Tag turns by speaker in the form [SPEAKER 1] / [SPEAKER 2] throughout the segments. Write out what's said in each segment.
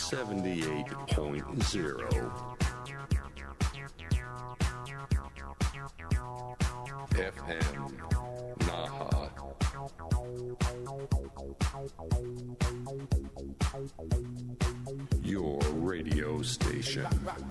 [SPEAKER 1] 78.0 FM Naha. Your radio station.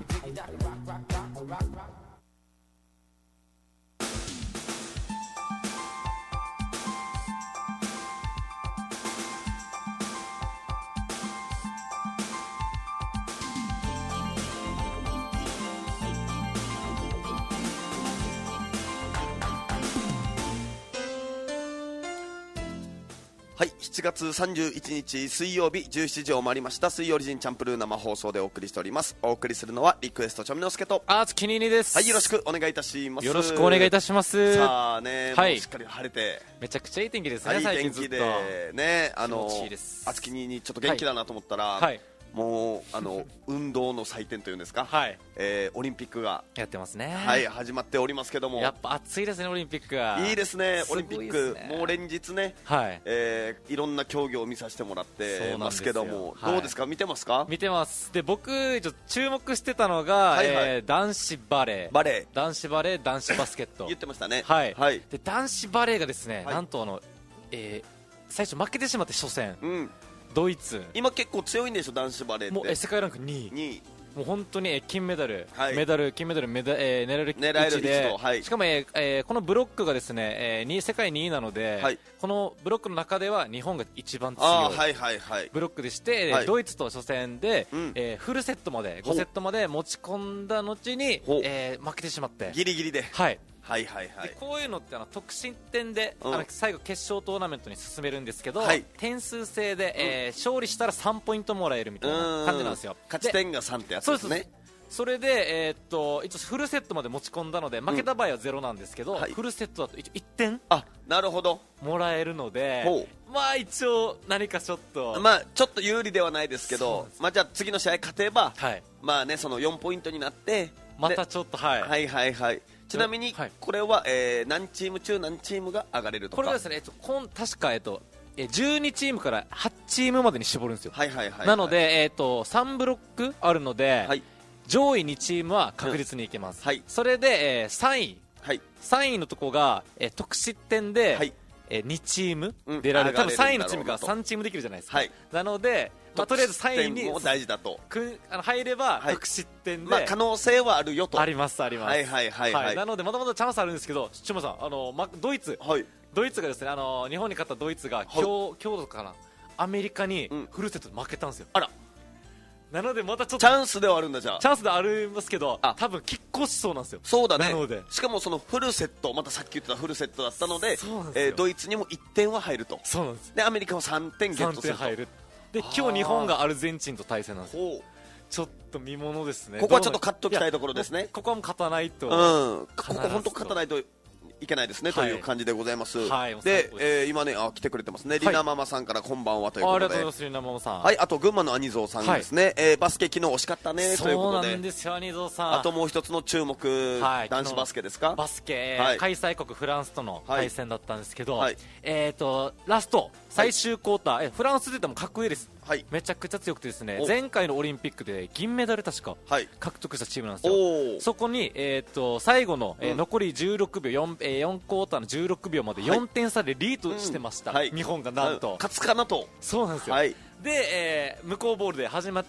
[SPEAKER 2] はい、7月31日水曜日17時を回りました。水曜リジンチャンプルー生放送でお送りしております。お送りするのはリクエストちょみのすけと
[SPEAKER 3] あつきににです。
[SPEAKER 2] はい、よろしくお願いいたします。
[SPEAKER 3] よろしくお願いいたします。
[SPEAKER 2] さあね、
[SPEAKER 3] はい、
[SPEAKER 2] もうしっかり晴れて
[SPEAKER 3] めちゃくちゃいい天気ですね。
[SPEAKER 2] はい、
[SPEAKER 3] 最
[SPEAKER 2] いい天気でね、あつきにちょっと元気だなと思ったら、はい、もう運動の祭典というんですか、はい、オリンピックが
[SPEAKER 3] やってますね。
[SPEAKER 2] はい、始まっておりますけども、
[SPEAKER 3] やっぱ暑いですね。オリンピックが
[SPEAKER 2] いいですね。オリンピックもう連日ね、はい、いろんな競技を見させてもらってますけども、はい、どうですか、見てますか？
[SPEAKER 3] 見てます。で、僕ちょっと注目してたのが、はいはい、男子バレー、男子バレー、男子バスケット
[SPEAKER 2] 言ってましたね。
[SPEAKER 3] はい、
[SPEAKER 2] はい、
[SPEAKER 3] で男子バレーがですね、はい、なんと最初負けてしまって初戦、うん、ドイツ
[SPEAKER 2] 今結構強いんでしょ、男子バレーって。
[SPEAKER 3] もう世界ランク2位、もう本当に金メダル、はい、金メダル狙える位置で、はい、しかも、このブロックがですね、世界2位なので、はい、このブロックの中では日本が一番強いブロックでして、はい、ドイツと初戦で、うん、フルセットまで5セットまで持ち込んだ後に、負けてしまって
[SPEAKER 2] ギリギリで、
[SPEAKER 3] はい
[SPEAKER 2] はいはいはい、
[SPEAKER 3] でこういうのって得失点で、最後決勝トーナメントに進めるんですけど、はい、点数制で、勝利したら3ポイントもらえるみたいな感じなんですよ。
[SPEAKER 2] 勝ち点が3ってやつですね。
[SPEAKER 3] それで、一応フルセットまで持ち込んだので負けた場合は0なんですけど、はい、フルセットだと1点
[SPEAKER 2] なるほど
[SPEAKER 3] もらえるので、まあ一応何かちょっと、
[SPEAKER 2] まあ、ちょっと有利ではないですけど、まあ、じゃあ次の試合勝てば、はい、まあね、その4ポイントになって
[SPEAKER 3] またちょっと、はい、
[SPEAKER 2] はいはいはい。ちなみにこれは、何チーム中何チームが上がれるとか。
[SPEAKER 3] これはですね、確か、12チームから8チームまでに絞るんですよ。
[SPEAKER 2] はいはいはいはい、
[SPEAKER 3] なので、3ブロックあるので、はい、上位2チームは確実にいけます、はい、それで、3位、はい、3位のとこが、得失点で、はい、2チーム出られる、多分3位のチームが3チームできるじゃないですか、はい、なので、まあ、とりあえず3位に
[SPEAKER 2] も大事だと
[SPEAKER 3] 入れば得失点で、
[SPEAKER 2] まあ、可能性はあるよと。
[SPEAKER 3] ありますあります、
[SPEAKER 2] はいはいはいはい、
[SPEAKER 3] なのでまだまだチャンスあるんですけど、ちょまさん、ドイツ、はい、ドイツがですね、日本に勝ったドイツが今日とかな、アメリカにフルセットで負けたんですよ、あら。なのでまたちょっと
[SPEAKER 2] チャンスではあるんだ。じゃあ
[SPEAKER 3] チャンスでありますけど、多分拮抗しそうなんですよ。
[SPEAKER 2] そうだね。
[SPEAKER 3] なので
[SPEAKER 2] しかもそのフルセット、またさっき言ってたフルセットだったので、ドイツにも1点は入ると。
[SPEAKER 3] そうなんです。
[SPEAKER 2] でアメリカは3点ゲットすると。
[SPEAKER 3] 3点入る。で今日日本がアルゼンチンと対戦なんですよ。ちょっと見ものですね。
[SPEAKER 2] ここはちょっと勝っときたいところですね。
[SPEAKER 3] ここはもう勝たないと、
[SPEAKER 2] ここ本当勝たないといけないですね、という感じでございます、はい、で、今ね、来てくれてますね、りなママさんからこんばんはということで、
[SPEAKER 3] ありがとうございます。りなママさん、
[SPEAKER 2] はい、あと群馬の兄蔵さんですね、バスケ昨日惜しかったねということで、
[SPEAKER 3] そうなんですよ、兄蔵さん。
[SPEAKER 2] あともう一つの注目、男子バスケですか、
[SPEAKER 3] バスケ、開催国フランスとの対戦だったんですけど、ラスト最終クォーター、フランスで言っても格上です。はい、めちゃくちゃ強くてですね、前回のオリンピックで銀メダル確か獲得したチームなんですよ。そこに、最後の、残り16秒 4クォーターの16秒まで4点差でリードしてました、日本がなんと
[SPEAKER 2] 勝つかなと。
[SPEAKER 3] そうなんですよ、で、向こうボールで始まって、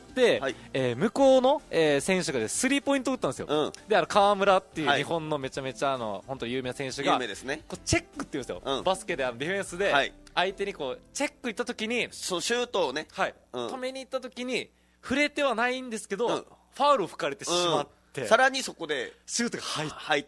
[SPEAKER 3] 向こうの、選手がスリーポイント打ったんですよ、で河村っていう日本のめちゃめちゃ本当有名な選手が、こうチェックっていうんですよ、バスケでディフェンスで、相手にこうチェック行った時に、
[SPEAKER 2] シュートをね、
[SPEAKER 3] 止めに行った時に触れてはないんですけど、ファウルを吹かれてしまって、
[SPEAKER 2] さらにそこで
[SPEAKER 3] シュートが
[SPEAKER 2] 入って、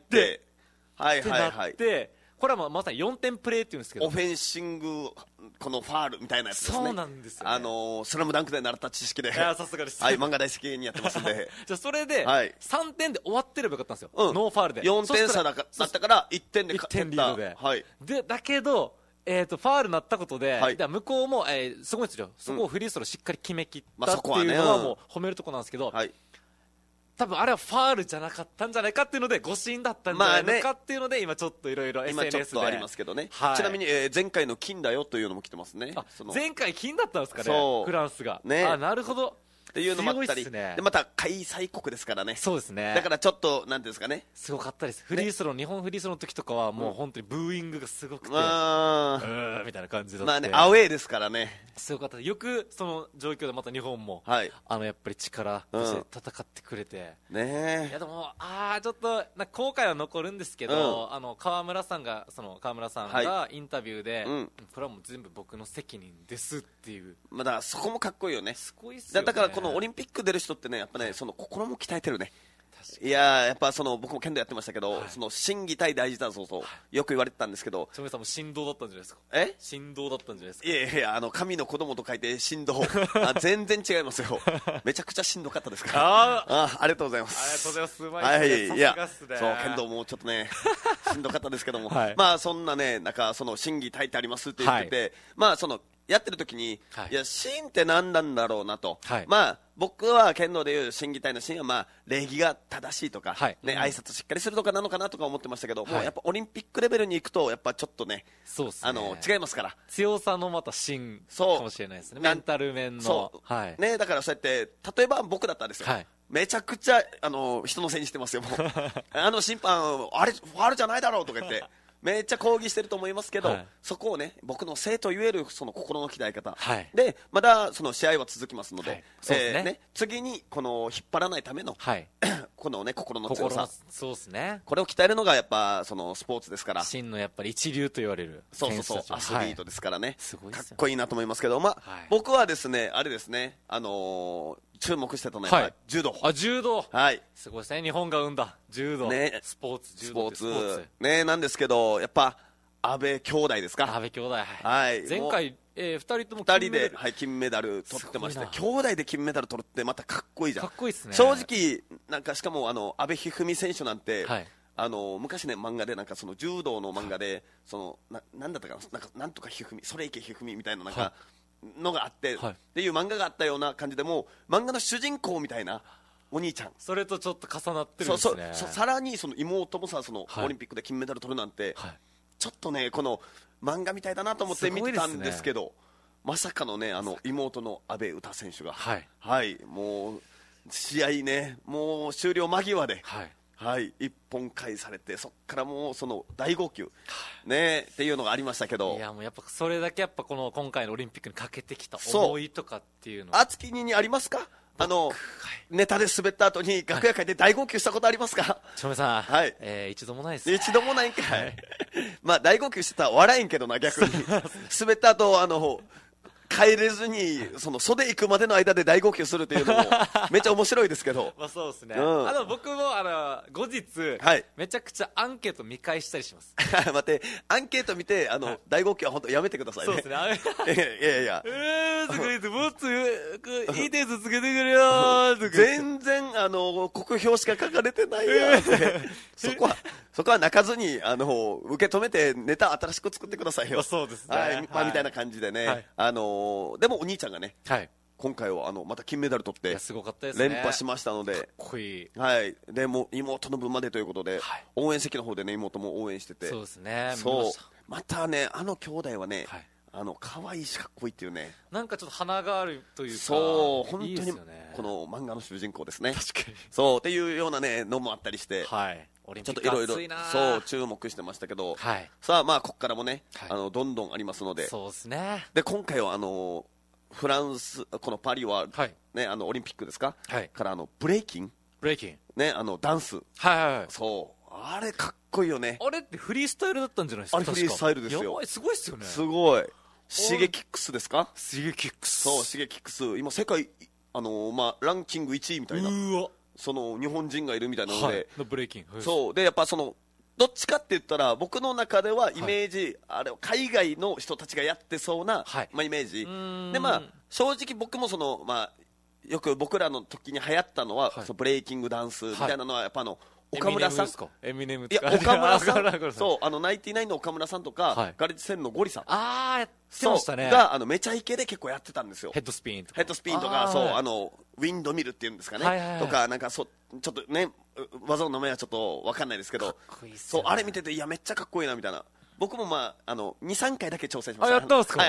[SPEAKER 2] はいはいはい、
[SPEAKER 3] でこれはまさに4点プレーっていうんですけど、
[SPEAKER 2] オフェンシングこのファールみたいなやつですね。
[SPEAKER 3] そうなんですよ、ね、
[SPEAKER 2] スラムダンクで習った知識で、
[SPEAKER 3] さすがです、
[SPEAKER 2] はい、漫画大好きにやってますんで
[SPEAKER 3] じゃあそれで3点で終わってればよかったんですよ、ノーファールで
[SPEAKER 2] 4点差だったから1点で
[SPEAKER 3] 1点リードで、でだけどファールになったことで、向こうも、すごいですよ、そこをフリースローしっかり決めきったっていうのはもう褒めるところなんですけど、多分あれはファールじゃなかったんじゃないかっていうので、誤審だったんじゃないのかっていうので、今ちょっといろいろ SNS で
[SPEAKER 2] 今ちょっとありますけどね、ちなみに、前回の金だよというのも来てますね。
[SPEAKER 3] 前回金だったんですかね、フランスが、なるほど。
[SPEAKER 2] っていうのもあったり、
[SPEAKER 3] ね、
[SPEAKER 2] でまた開催国ですからね。
[SPEAKER 3] そうですね。
[SPEAKER 2] だからちょっとなんていうんですかね。
[SPEAKER 3] すごかったです。フリースロー、日本フリースローの時とかはもう本当にブーイングがすごくて、みたいな感じだった。
[SPEAKER 2] まあね、アウェーですからね。
[SPEAKER 3] すごかった。よくその状況でまた日本も、やっぱり力として戦ってくれて。
[SPEAKER 2] ねえ。
[SPEAKER 3] いやでもちょっと後悔は残るんですけど、川村さんがインタビューで、これはもう全部僕の責任ですっていう。
[SPEAKER 2] まあだからそこもかっこいいよね。
[SPEAKER 3] すごいっすよね。
[SPEAKER 2] だからこのオリンピック出る人ってね、やっぱね、その心も鍛えてるね。いややっぱ僕も剣道やってましたけど、その心技体大事だぞとよく言われてたんですけど、
[SPEAKER 3] ちょめさんも振動だったんじゃないですか。振動だったんじゃないですか。
[SPEAKER 2] いやいや、神の子供と書いて振動全然違いますよ。めちゃくちゃしんどかったですからありがとうございます。
[SPEAKER 3] ありがとうございます。うまいですね。いや、
[SPEAKER 2] そう剣道もちょっとねしんどかったですけども、まあそんなね、なんかその心技体ってありますって言ってて、まあそのやってる時に、いや心って何なんだろうなと、まあ僕は剣道でいう心技体の心は、まあ礼儀が正しいとか、挨拶しっかりするとかなのかなとか思ってましたけど、もうやっぱオリンピックレベルに行くとやっぱちょっとね、違いますから、
[SPEAKER 3] 強さのまた心かもしれないですね。メンタル面の、
[SPEAKER 2] ね、だからそうやって例えば僕だったらですよ、めちゃくちゃ人のせいにしてますよ。もう審判あれファールじゃないだろうとか言ってめっちゃ抗議してると思いますけど、そこをね、僕のせいと言えるその心の鍛え方、でまだその試合は続きますので、次にこの引っ張らないための、このね、心の強さ、
[SPEAKER 3] そうですね、
[SPEAKER 2] これを鍛えるのがやっぱそのスポーツですから、
[SPEAKER 3] 真のやっぱり一流と言われる、
[SPEAKER 2] そうアスリートですからね、かっ
[SPEAKER 3] っ
[SPEAKER 2] こいいなと思いますけど、まあ僕はですね、あれですね、注目してたのは柔道。
[SPEAKER 3] 柔道、すごいですね、日本が生んだ柔道、スポーツ、柔道ってスポーツ
[SPEAKER 2] ね、なんですけど、やっぱ安倍兄弟ですか。
[SPEAKER 3] 安倍兄弟、前回2人とも
[SPEAKER 2] 2人で金メダル取ってまして、兄弟で金メダル取るってまたかっこいいじゃん。
[SPEAKER 3] かっこいいですね。
[SPEAKER 2] 正直なんか、しかも阿部一二三選手なんて、昔ね、漫画でなんかその柔道の漫画で、そのなんだったかな、なんとか一二三、それいけ一二三みたいななんかのがあって、っていう漫画があったような感じで、もう漫画の主人公みたいなお兄ちゃん、
[SPEAKER 3] それとちょっと重なってるんですね。
[SPEAKER 2] さらにその妹もさ、そのオリンピックで金メダル取るなんて、ちょっとね、この漫画みたいだなと思って見てたんですけど、まさかのね、妹の阿部詩選手が、もう試合ね、もう終了間際で、一本返されて、そこからもうその大号泣、ね、っていうのがありましたけど、
[SPEAKER 3] いやもうやっぱそれだけやっぱこの今回のオリンピックにかけてきた思いとかっていうのは、
[SPEAKER 2] 熱きにありますか。ネタで滑った後に楽屋帰って大号泣したことありますか。
[SPEAKER 3] ちょめさん、一度もないです。
[SPEAKER 2] 一度もないんかい。まあ大号泣してたら笑えんけどな、逆に滑った後帰れずにその袖行くまでの間で大号泣するっていうのもめっちゃ面白いですけど
[SPEAKER 3] まあそうですね、僕も後日、めちゃくちゃアンケート見返したりします
[SPEAKER 2] 待って、アンケート見て大号泣は本当やめてくださいね。
[SPEAKER 3] そうですね
[SPEAKER 2] いや
[SPEAKER 3] とか言って、もっといい点数つけてくれよとか
[SPEAKER 2] 全然酷評しか書かれてないやってそこは泣かずに受け止めてネタ新しく作ってくださいよ。
[SPEAKER 3] そうですね、
[SPEAKER 2] みたいな感じでね、でもお兄ちゃんがね、今回はまた金メダル取って連覇しましたので、かっ
[SPEAKER 3] こいい、
[SPEAKER 2] でも妹の分までということで、応援席の方でね、妹も応援してて、
[SPEAKER 3] そうですね、
[SPEAKER 2] またね、兄弟はね、可愛いしかっこいいっていうね、
[SPEAKER 3] なんかちょっと花があるというか、
[SPEAKER 2] そう本当にこの漫画の主人公ですね。
[SPEAKER 3] 確かに
[SPEAKER 2] そうっていうようなねのもあったりして、ち
[SPEAKER 3] ょ
[SPEAKER 2] っといろいろそう注目してましたけど、さあまあここからもね、どんどんありますので、
[SPEAKER 3] そうですね。
[SPEAKER 2] で今回はフランス、このパリはね、オリンピックですか、からブレイキンね、ダンス、そうあれかっこいいよね。
[SPEAKER 3] あれってフリースタイルだったんじゃないですか。
[SPEAKER 2] あれフリースタイルですよ。
[SPEAKER 3] やばい、すごいっすよね。
[SPEAKER 2] すごい。シゲキックスですか。
[SPEAKER 3] シゲキックス、
[SPEAKER 2] そうシゲキックス、今世界まあランキング1位みたいな、その日本人がいるみたいなので、
[SPEAKER 3] ブレイキン、
[SPEAKER 2] そうでやっぱそのどっちかって言ったら僕の中ではイメージ、あれ海外の人たちがやってそうな、イメージで、まあ正直僕もそのまあよく僕らの時に流行ったのは、そのブレイキングダンスみたいなのはやっぱ岡村さん、
[SPEAKER 3] エミネム
[SPEAKER 2] いや岡村さん、そうナインティナインの岡村さんとか、ガレッジセンのゴリさん、
[SPEAKER 3] やってましたね、
[SPEAKER 2] がめちゃイケで結構やってたんですよ。
[SPEAKER 3] ヘッドスピンと
[SPEAKER 2] か、そうウィンドミルっていうんですかね、とかなんかちょっとね技の名前はちょっと分かんないですけど、そうあれ見てて、いやめっちゃかっこいいなみたいな。僕もまあ2、3回だけ挑戦しました。
[SPEAKER 3] やったんですか。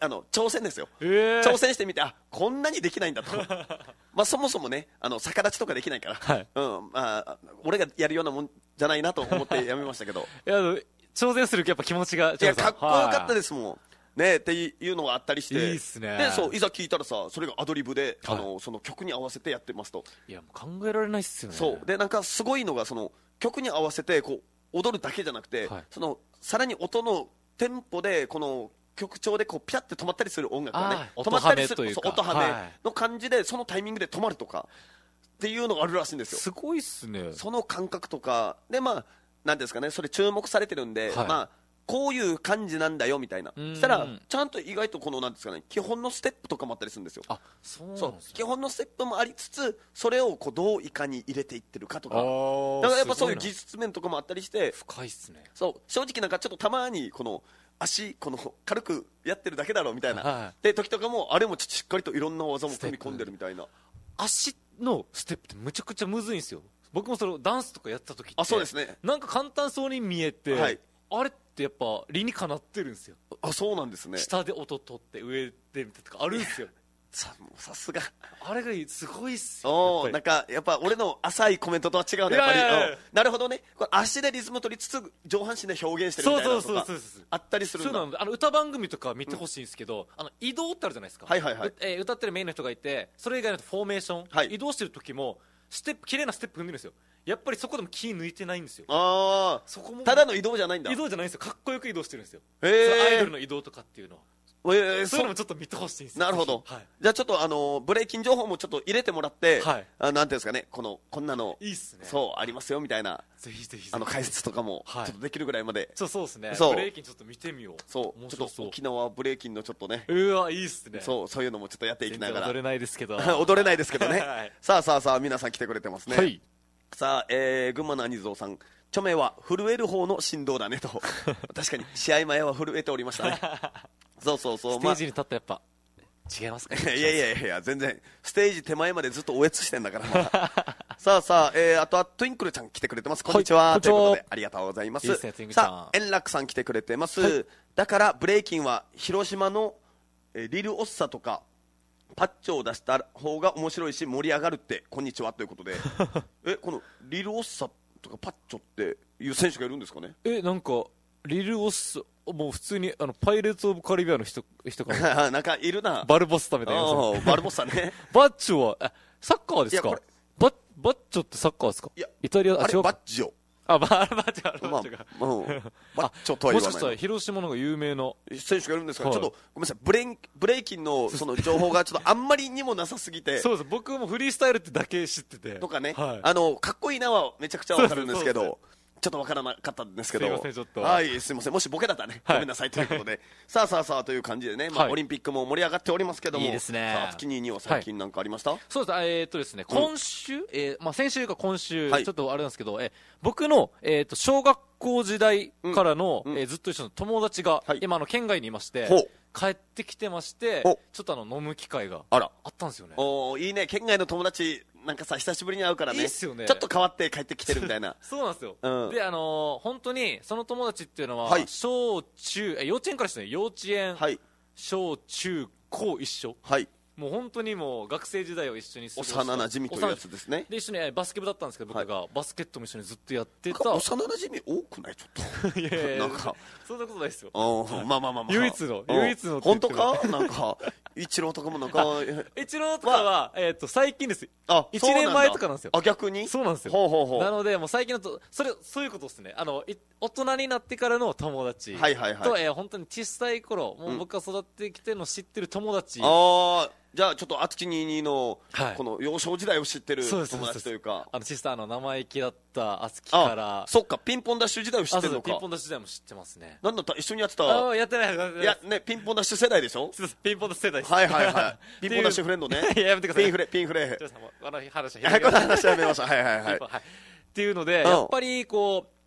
[SPEAKER 2] 挑戦ですよ、挑戦してみて、こんなにできないんだとまあそもそもね逆立ちとかできないから、はい、俺がやるようなもんじゃないなと思ってやめましたけど
[SPEAKER 3] いや挑戦するやっぱ気持ちが
[SPEAKER 2] いやかっこよかったですもん、ね、っていうのがあったりして、
[SPEAKER 3] いいっすね。
[SPEAKER 2] でいざ聞いたらさ、それがアドリブで、はい、その曲に合わせてやってますと。
[SPEAKER 3] いやもう考えられないっすよね。
[SPEAKER 2] そうでなんかすごいのがその曲に合わせてこう踊るだけじゃなくて、はい、さらに音のテンポでこの曲調でこうピャって止まったりする音楽がね、止まったりする音はめの感じで、そのタイミングで止まるとかっていうのがあるらしいんですよ。
[SPEAKER 3] すごいっすね。
[SPEAKER 2] その感覚とかで、まあなんですかね、それ注目されてるんで、はい、まあこういう感じなんだよみたいな、したらちゃんと意外とこのなんですかね、基本のステップとかもあったりするんですよ。
[SPEAKER 3] そうなんですね。
[SPEAKER 2] 基本のステップもありつつ、それをこうどういかに入れていってるかとか、だからやっぱそういう技術面とかもあったりして、
[SPEAKER 3] 深いっすね。
[SPEAKER 2] そう正直なんかちょっとたまにこの足この軽くやってるだけだろうみたいな、
[SPEAKER 3] はい、
[SPEAKER 2] で時とかもあれもしっかりといろんな技も組み込んでるみたいな。
[SPEAKER 3] 足のステップってむちゃくちゃむずいんですよ。僕もそれダンスとかやった時って、
[SPEAKER 2] そうですね、
[SPEAKER 3] なんか簡単そうに見えて、はい、あれってやっぱ理にかなってるんですよ。
[SPEAKER 2] そうなんですね。
[SPEAKER 3] 下で音取って上で見てとかあるんですよ
[SPEAKER 2] さすが
[SPEAKER 3] あれがすごいっすよ。
[SPEAKER 2] なんかやっぱ俺の浅いコメントとは違うね、やっぱり。なるほどね、これ足でリズム取りつつ上半身で表現してるみたいなのとかあったりするんだ。
[SPEAKER 3] そうなん歌番組とか見てほしいんですけど、移動ってあるじゃないですか、
[SPEAKER 2] はいはいはい、
[SPEAKER 3] 歌ってるメインの人がいて、それ以外のフォーメーション、はい、移動してる時も綺麗なステップ踏んでるんですよ。やっぱりそこでも気抜いてないんですよ。そこも
[SPEAKER 2] ただの移動じゃないんだ。
[SPEAKER 3] 移動じゃないんですよ。かっこよく移動してるんですよ。そのアイドルの移動とかっていうのは、そういうのもちょっと見てほしいんですよ。
[SPEAKER 2] なるほど、はい、じゃあちょっとブレイキン情報もちょっと入れてもらって、はい、なんていうんですかね、こんなの
[SPEAKER 3] いいっすね、
[SPEAKER 2] そうありますよみたいな、
[SPEAKER 3] ぜひぜひ
[SPEAKER 2] 解説とかもちょっとできるぐらいまで、
[SPEAKER 3] そうですね、ブレイキンちょっと見てみよう。
[SPEAKER 2] そうちょっと沖縄ブレイキンのちょっとね、
[SPEAKER 3] うわいいっすね。
[SPEAKER 2] そういうのもちょっとやっていきながら、
[SPEAKER 3] 踊れないですけど
[SPEAKER 2] 踊れないですけどね、はい、さあ皆さん来てくれてますね。
[SPEAKER 3] はい、
[SPEAKER 2] さあ、群馬の兄蔵さん、著名は震える方の振動だねと確かに試合前は震えておりましたねそうステ
[SPEAKER 3] ージに立ったらやっぱ違いますかね。
[SPEAKER 2] いや全然ステージ手前までずっとおえつしてんだから、さあ、あとはトゥインクルちゃん来てくれてます。こんにちは、ということでありがとうございます。さあ円楽さん来てくれてます、はい、だからブレイキンは広島のリル・オッサとかパッチョを出した方が面白いし盛り上がるって、こんにちはということでこのリル・オッサとかパッチョっていう選手がいるんですかね。
[SPEAKER 3] なんかリル・オッサもう普通にパイレーツ・オブ・カリビアンの人が
[SPEAKER 2] なんかいるな、
[SPEAKER 3] バルボッサみたいな
[SPEAKER 2] バルボッサね
[SPEAKER 3] バッチョはサッカーですか。バッチョってサッカーですか。
[SPEAKER 2] いや
[SPEAKER 3] イタリア、
[SPEAKER 2] あれバッジョ、
[SPEAKER 3] バッチョが
[SPEAKER 2] バッチョとは言わない。
[SPEAKER 3] もしかしたら広島のが有名な
[SPEAKER 2] 選手がいるんですか、はい、ちょっとごめんなさい、ブレイキンのその情報がちょっとあんまりにもなさすぎて
[SPEAKER 3] そうです、僕もフリースタイルってだけ知ってて
[SPEAKER 2] とかね、
[SPEAKER 3] はい、
[SPEAKER 2] かっこいいなはめちゃくちゃわかるんですけど、ちょっとわからなかったんですけど、
[SPEAKER 3] すいませんちょっと、
[SPEAKER 2] はい、すいません、もしボケだったらね、ごめんなさいということでさあという感じでね、オリンピックも盛り上がっておりますけども、
[SPEAKER 3] いいですね。
[SPEAKER 2] さあ月には最近なんかありました？
[SPEAKER 3] そうですね、今週、先週か今週、ちょっとあれなんですけど、僕の小学校時代からのずっと一緒の友達が今県外にいまして、帰ってきてまして、ちょっと飲む機会があったんですよね。
[SPEAKER 2] いいね、県外の友達なんかさ久しぶりに会うからね、
[SPEAKER 3] いいっすよね、
[SPEAKER 2] ちょっと変わって帰ってきてるみたいな
[SPEAKER 3] そうなんですよ、で本当にその友達っていうのは、小中幼稚園からですね、幼稚園、小中高一緒、もう本当にもう学生時代を一緒に過ごした、
[SPEAKER 2] 幼馴染というやつですね。
[SPEAKER 3] で一緒にバスケ部だったんですけど、僕がバスケットも一緒にずっとやってた。
[SPEAKER 2] 幼馴染多くない？ちょっと
[SPEAKER 3] いや
[SPEAKER 2] なんか
[SPEAKER 3] そんなことないですよ。
[SPEAKER 2] まあ
[SPEAKER 3] 唯一の
[SPEAKER 2] 本当か？なんか一郎とかもなんか
[SPEAKER 3] 一郎とかは最近です。1年前とかなんですよ。
[SPEAKER 2] 逆に？
[SPEAKER 3] そうなんですよ。なのでもう最近のそういうことですね。大人になってからの友達と本当に小さい頃、もう僕が育ってきての知ってる友達。
[SPEAKER 2] じゃあちょっとあつき22のこの幼少時代を知ってる友達というか、
[SPEAKER 3] 小さい生意気だったあつきから、
[SPEAKER 2] そっか、ピンポンダッシュ時代を知ってるのか。
[SPEAKER 3] ピンポンダッシュ時代も知ってますね。
[SPEAKER 2] なんだった、一緒にやってた？
[SPEAKER 3] やってない。
[SPEAKER 2] いやね、ピンポンダッシュ世代でしょ。
[SPEAKER 3] ピンポンダッシュ世代です。
[SPEAKER 2] ピンポンダッシュフレンドね。
[SPEAKER 3] いややめてください。
[SPEAKER 2] ピンフレ
[SPEAKER 3] 話
[SPEAKER 2] やめました。
[SPEAKER 3] っていうので、やっぱりこ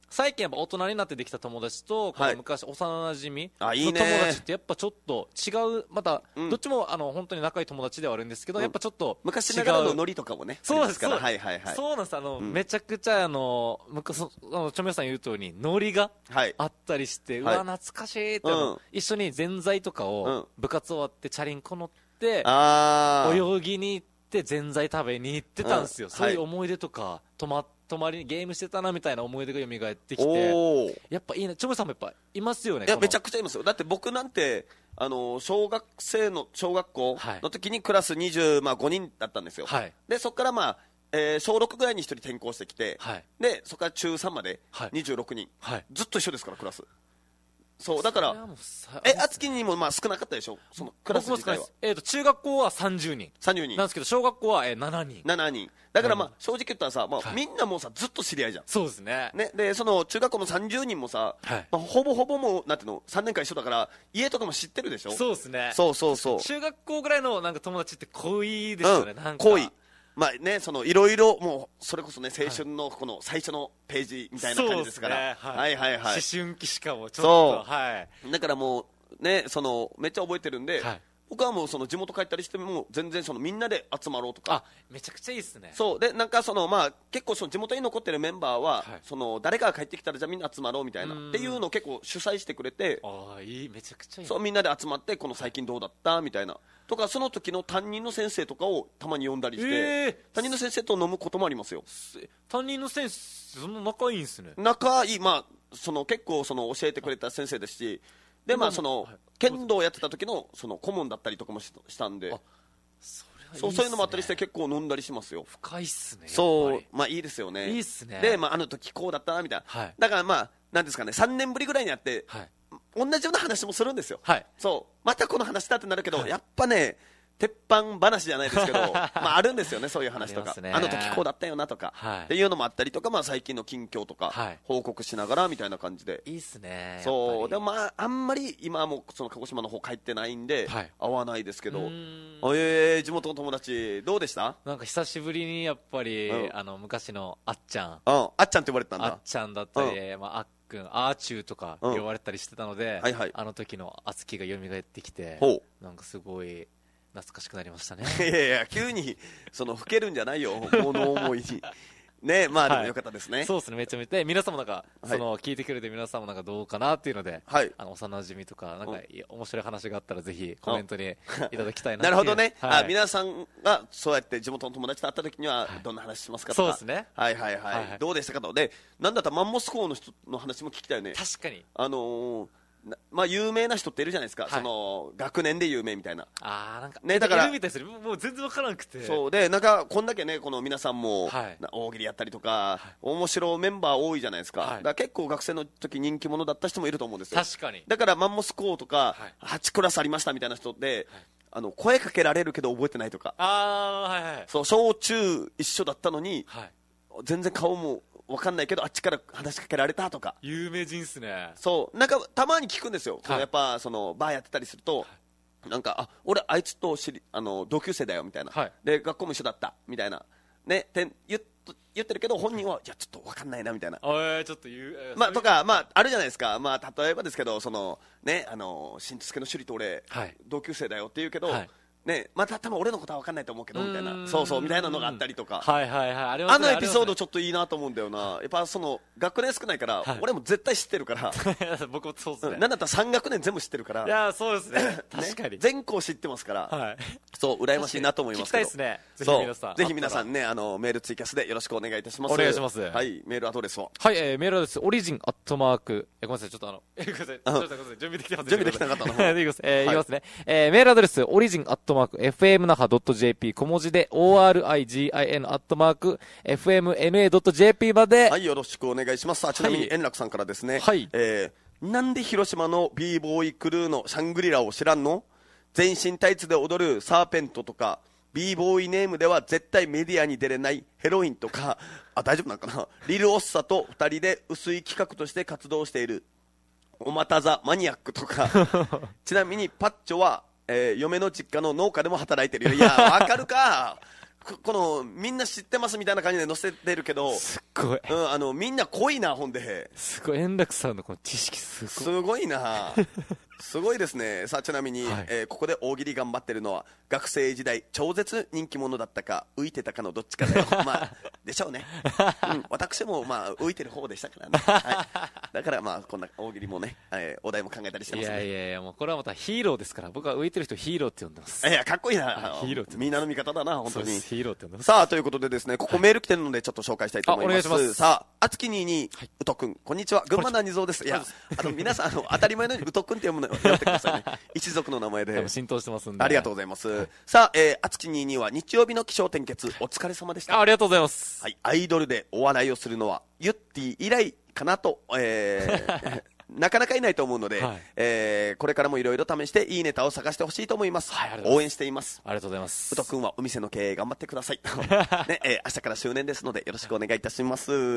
[SPEAKER 3] 最近やっぱ大人になってできた友達と、この昔幼馴染の友達ってやっぱちょっと違う、またどっちも本当に仲いい友達ではあるんですけど、やっぱちょっと
[SPEAKER 2] 昔ながらのノリとかもね。
[SPEAKER 3] そうです
[SPEAKER 2] から。
[SPEAKER 3] そうなんです。めちゃくちゃ昔チョメさん言う通りノリがあったりして、うわ懐かしいって一緒にぜんざいとかを部活終わってチャリンコ乗って泳ぎに行ってぜんざい食べに行ってたんですよ。そういう思い出とか泊まりにゲームしてたなみたいな思い出が蘇ってきて、やっぱいいね。チョメさんもやっぱいますよね。
[SPEAKER 2] いやめちゃくちゃいますよ。だって僕なんて小学校の時にクラス25人だったんですよ。でそこから小6ぐらいに1人転校してきて、でそこから中3まで26人、ずっと一緒ですからクラス。そうだから敦貴にも少なかったでしょ、そのクラス自体は。
[SPEAKER 3] 中学校は30人なんですけど、小学校は7人
[SPEAKER 2] だから正直言ったらさ、みんなもうさずっと知り合いじゃん。
[SPEAKER 3] そうですね。
[SPEAKER 2] でその中学校の30人もさ、ほぼほぼもうなんていうの3年間一緒だから家とかも知ってるでしょ。
[SPEAKER 3] そうですね。
[SPEAKER 2] そう
[SPEAKER 3] 中学校ぐらいのなんか友達って濃いですよね。なんか
[SPEAKER 2] 濃い。いろいろもうそれこそね青春のこの最初のページみたいな感じですから、
[SPEAKER 3] 思春期しかもちょっ
[SPEAKER 2] とだからもうねめっちゃ覚えてるんで、僕はもう地元帰ったりしても全然みんなで集まろうとか。
[SPEAKER 3] めちゃくちゃいいですね。
[SPEAKER 2] そうでなんか結構地元に残ってるメンバーは、誰かが帰ってきたらじゃあみんな集まろうみたいなっていうのを結構主催してくれて、
[SPEAKER 3] めちゃくちゃいい。
[SPEAKER 2] そうみんなで集まってこの最近どうだったみたいなとか、その時の担任の先生とかをたまに呼んだりして、担任の先生と飲むこともありますよ。
[SPEAKER 3] 担任の先生そんな仲いいんですね。
[SPEAKER 2] 仲いい。結構教えてくれた先生ですし、で剣道をやってた時の顧問だったりとかもしたんで、そういうのもあったりして結構飲んだりしますよ。
[SPEAKER 3] 深いっすね。
[SPEAKER 2] そういいですよね。
[SPEAKER 3] いいっすね。
[SPEAKER 2] であの時こうだったなみたいな、だからなんですかね、3年ぶりぐらいにやって、同じような話もするんですよ。そうまたこの話だってなるけど、やっぱね鉄板話じゃないですけどあるんですよね、そういう話とか。あの時こうだったよなとか、っていうのもあったりとか、最近の近況とか報告しながらみたいな感じで。
[SPEAKER 3] いいっすね。
[SPEAKER 2] そうでもあんまり今はもう鹿児島の方帰ってないんで、会わないですけど。地元の友達どうでした？
[SPEAKER 3] なんか久しぶりにやっぱり、昔のあっちゃん
[SPEAKER 2] あっちゃんって呼ばれてたんだ。
[SPEAKER 3] あっちゃんだったり、あっくんあーちゅうとか呼ばれたりしてたので、あの時のあつきが蘇ってきて、なんかすごい懐かしくなりましたね。
[SPEAKER 2] いや急に老けるんじゃないよ、物思いにね。でもよかったですね。
[SPEAKER 3] そうですね。めちゃめちゃ皆さんもなんか聞いてくれて皆さんもなんかどうかなっていうので、幼馴染とかなんか面白い話があったらぜひコメントにいただきたいなっていう。
[SPEAKER 2] なるほどね。皆さんがそうやって地元の友達と会った時にはどんな話しますかとか。
[SPEAKER 3] そうですね。
[SPEAKER 2] どうでしたかと。でなんだったらマンモス校の人の話も聞きたいね。
[SPEAKER 3] 確かに
[SPEAKER 2] 有名な人っているじゃないですか、学年で有名みたいな。
[SPEAKER 3] なんか
[SPEAKER 2] ね、だから
[SPEAKER 3] みたいですもう全然わからなくて。
[SPEAKER 2] そうでなんかこんだけね、この皆さんも大喜利やったりとか、面白メンバー多いじゃないですか。だから結構学生の時人気者だった人もいると思うんですよ。
[SPEAKER 3] 確かに。
[SPEAKER 2] だからマンモス校とか8クラスありましたみたいな人で、声かけられるけど覚えてないとか。そう小中一緒だったのに、全然顔も分かんないけどあっちから話しかけられたとか。
[SPEAKER 3] 有名人っすね。
[SPEAKER 2] そうなんかたまに聞くんですよ。やっぱバーやってたりすると、なんか俺あいつと同級生だよみたいな、で学校も一緒だったみたいなね言ってるけど本人はいやちょっと分かんないなみたいな。
[SPEAKER 3] ちょっと
[SPEAKER 2] とかあるじゃないですか。例えばですけどね新之助の首里と俺、同級生だよって言うけど、ね、多分俺のことは分かんないと思うけどみたいな、そうみたいなのがあったりとか、あのエピソードちょっといいなと思うんだよな。やっぱ学年少ないから、俺も絶対知ってるから
[SPEAKER 3] 僕もそうですね。
[SPEAKER 2] なんだったら3学年全部知ってるから。
[SPEAKER 3] いやそうですね。確かに
[SPEAKER 2] 全校知ってますから、そう羨ましいなと思いますけど。
[SPEAKER 3] 聞きたいですね。
[SPEAKER 2] ぜひ皆さんねメールツイキャスでよろしくお願いいたします。
[SPEAKER 3] お願いします。
[SPEAKER 2] メールアドレスは
[SPEAKER 3] メールアドレスオリジンアットマーク、ごめんなさいちょっとごめんなさい準備できてます。
[SPEAKER 2] 準備できなかったの
[SPEAKER 3] 言いますね。メールアドレスオリジンアットマーク FM.jp 小文字で origin アットマーク fmna.jp まで
[SPEAKER 2] よろしくお願いします。ちなみに円楽さんからですね、なんで広島の b ボーイクルーのシャングリラを知らんの？全身タイツで踊るサーペントとか b ボーイネームでは絶対メディアに出れないヘロインとか大丈夫なんかな、リルオッサと2人で薄い企画として活動しているおまたざマニアックとかちなみにパッチョは嫁の実家の農家でも働いてるよ。いやわかるかこのみんな知ってますみたいな感じで載せてるけど、
[SPEAKER 3] すっごい、
[SPEAKER 2] みんな濃いな、ほんで。
[SPEAKER 3] すごい、円楽さんのこの知識
[SPEAKER 2] すごいな。すごいですね。さあ、ちなみに、ここで大喜利頑張ってるのは、学生時代、超絶人気者だったか、浮いてたかのどっちかだよ。まあ、でしょうね。私も、まあ、浮いてる方でしたからね。だから、まあ、こんな大喜利もね、お題も考えたりしてますね。
[SPEAKER 3] いや、もうこれはまたヒーローですから、僕は浮いてる人ヒーローって呼んでます。
[SPEAKER 2] いや、かっこいいな。
[SPEAKER 3] ヒーローって。
[SPEAKER 2] みんなの味方だな、本当に。
[SPEAKER 3] ヒーローって呼んでます。
[SPEAKER 2] さあ、ということでですね、ここメール来てるので、ちょっと紹介したいと思います。
[SPEAKER 3] お願いします。
[SPEAKER 2] さあ、あつき22、うとくん、こんにちは。群馬谷蔵です。いや、皆さん、当たり前のようにうとくんって読むのやってくださいね。一族の名前で。
[SPEAKER 3] 浸透してますんで。
[SPEAKER 2] ありがとうございます。さあ、あつき22は日曜日の気象転結、お疲れ様でした。
[SPEAKER 3] ありがとうございます。
[SPEAKER 2] はい、アイドルでお笑いをするのは、ゆってぃ以来かなと、なかなかいないと思うので、これからもいろいろ試していいネタを探してほしいと思います。応援しています。
[SPEAKER 3] ありがとうございます。
[SPEAKER 2] うとくんはお店の経営頑張ってください。ね、明日から周年ですのでよろしくお願いいたします。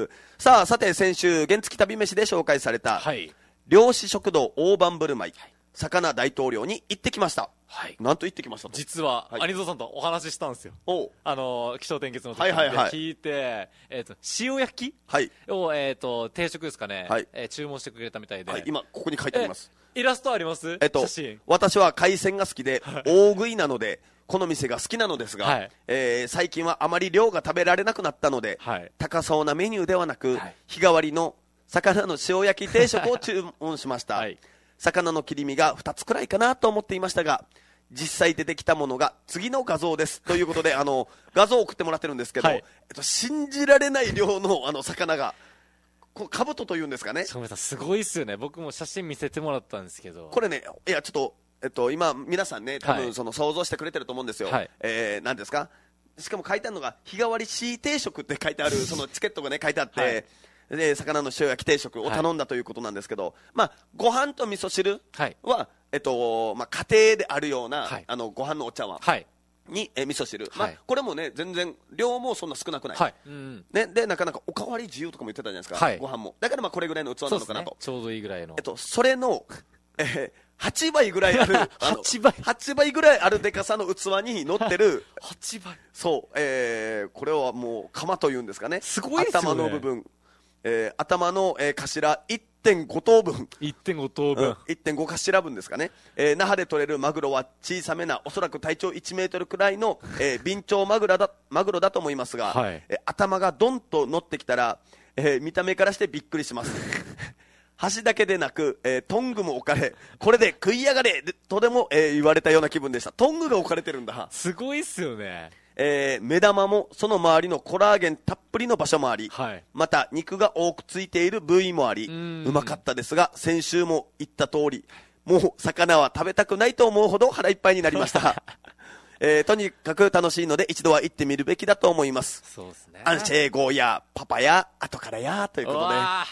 [SPEAKER 2] さあ、さて先週、原付旅飯で紹介された、漁師食堂大盤振る舞い、魚大統領に行ってきました。なんと行ってきましたと。
[SPEAKER 3] 実は、兄蔵さんとお話ししたんですよ。気象転結の時に聞いて、塩焼きを、定食ですかね、注文してくれたみたいで。
[SPEAKER 2] 今、ここに書いてあります。
[SPEAKER 3] イラストあります？写真。
[SPEAKER 2] 私は海鮮が好きで、大食いなので、この店が好きなのですが、最近はあまり量が食べられなくなったので、高そうなメニューではなく、日替わりの魚の塩焼き定食を注文しました。魚の切り身が2つくらいかなと思っていましたが、実際出てきたものが次の画像ですということで、画像を送ってもらってるんですけど、信じられない量の魚が、カブトというんですかね。
[SPEAKER 3] すごいっすよね。僕も写真見せてもらったんですけど、
[SPEAKER 2] これね、いやちょっと今皆さんね、多分想像してくれてると思うんですよ。何ですか、しかも書いてあるのが日替わり C 定食って書いてあるそのチケットがね書いてあって、で魚の塩焼き定食を頼んだということなんですけど、まあ、ご飯と味噌汁は、まあ、家庭であるような、ご飯のお茶碗に、味噌汁、まあ、これもね全然量もそんな少なくない、ね、でなかなかおかわり自由とかも言ってたじゃないですか、ご飯もだからまあこれぐらいの器なのかなと、
[SPEAKER 3] ちょうどいいぐらいの、
[SPEAKER 2] それの、8倍ぐらいある8倍ぐらいあるでかさの器に乗ってる
[SPEAKER 3] 8倍、
[SPEAKER 2] そう、これはもう釜というんですかね、
[SPEAKER 3] すごいですよね、
[SPEAKER 2] 頭の部分、頭の、頭 1.5 頭分、
[SPEAKER 3] 1.5 頭分、
[SPEAKER 2] 1.5 頭分ですかね、那覇で取れるマグロは小さめな、おそらく体長1メートルくらいの、ビンチョウマグロだと思いますが、頭がドンと乗ってきたら、見た目からしてびっくりします。箸だけでなく、トングも置かれ、これで食いやがれとでも、言われたような気分でした。トングが置かれてるんだ。
[SPEAKER 3] すごいっすよね。
[SPEAKER 2] 目玉もその周りのコラーゲンたっぷりの場所もあり、また肉が多くついている部位もあり、うまかったですが、先週も言った通り、もう魚は食べたくないと思うほど腹いっぱいになりました。とにかく楽しいので一度は行ってみるべきだと思います。
[SPEAKER 3] そうですね。
[SPEAKER 2] アンシェーゴーやパパや後からやということで、はい、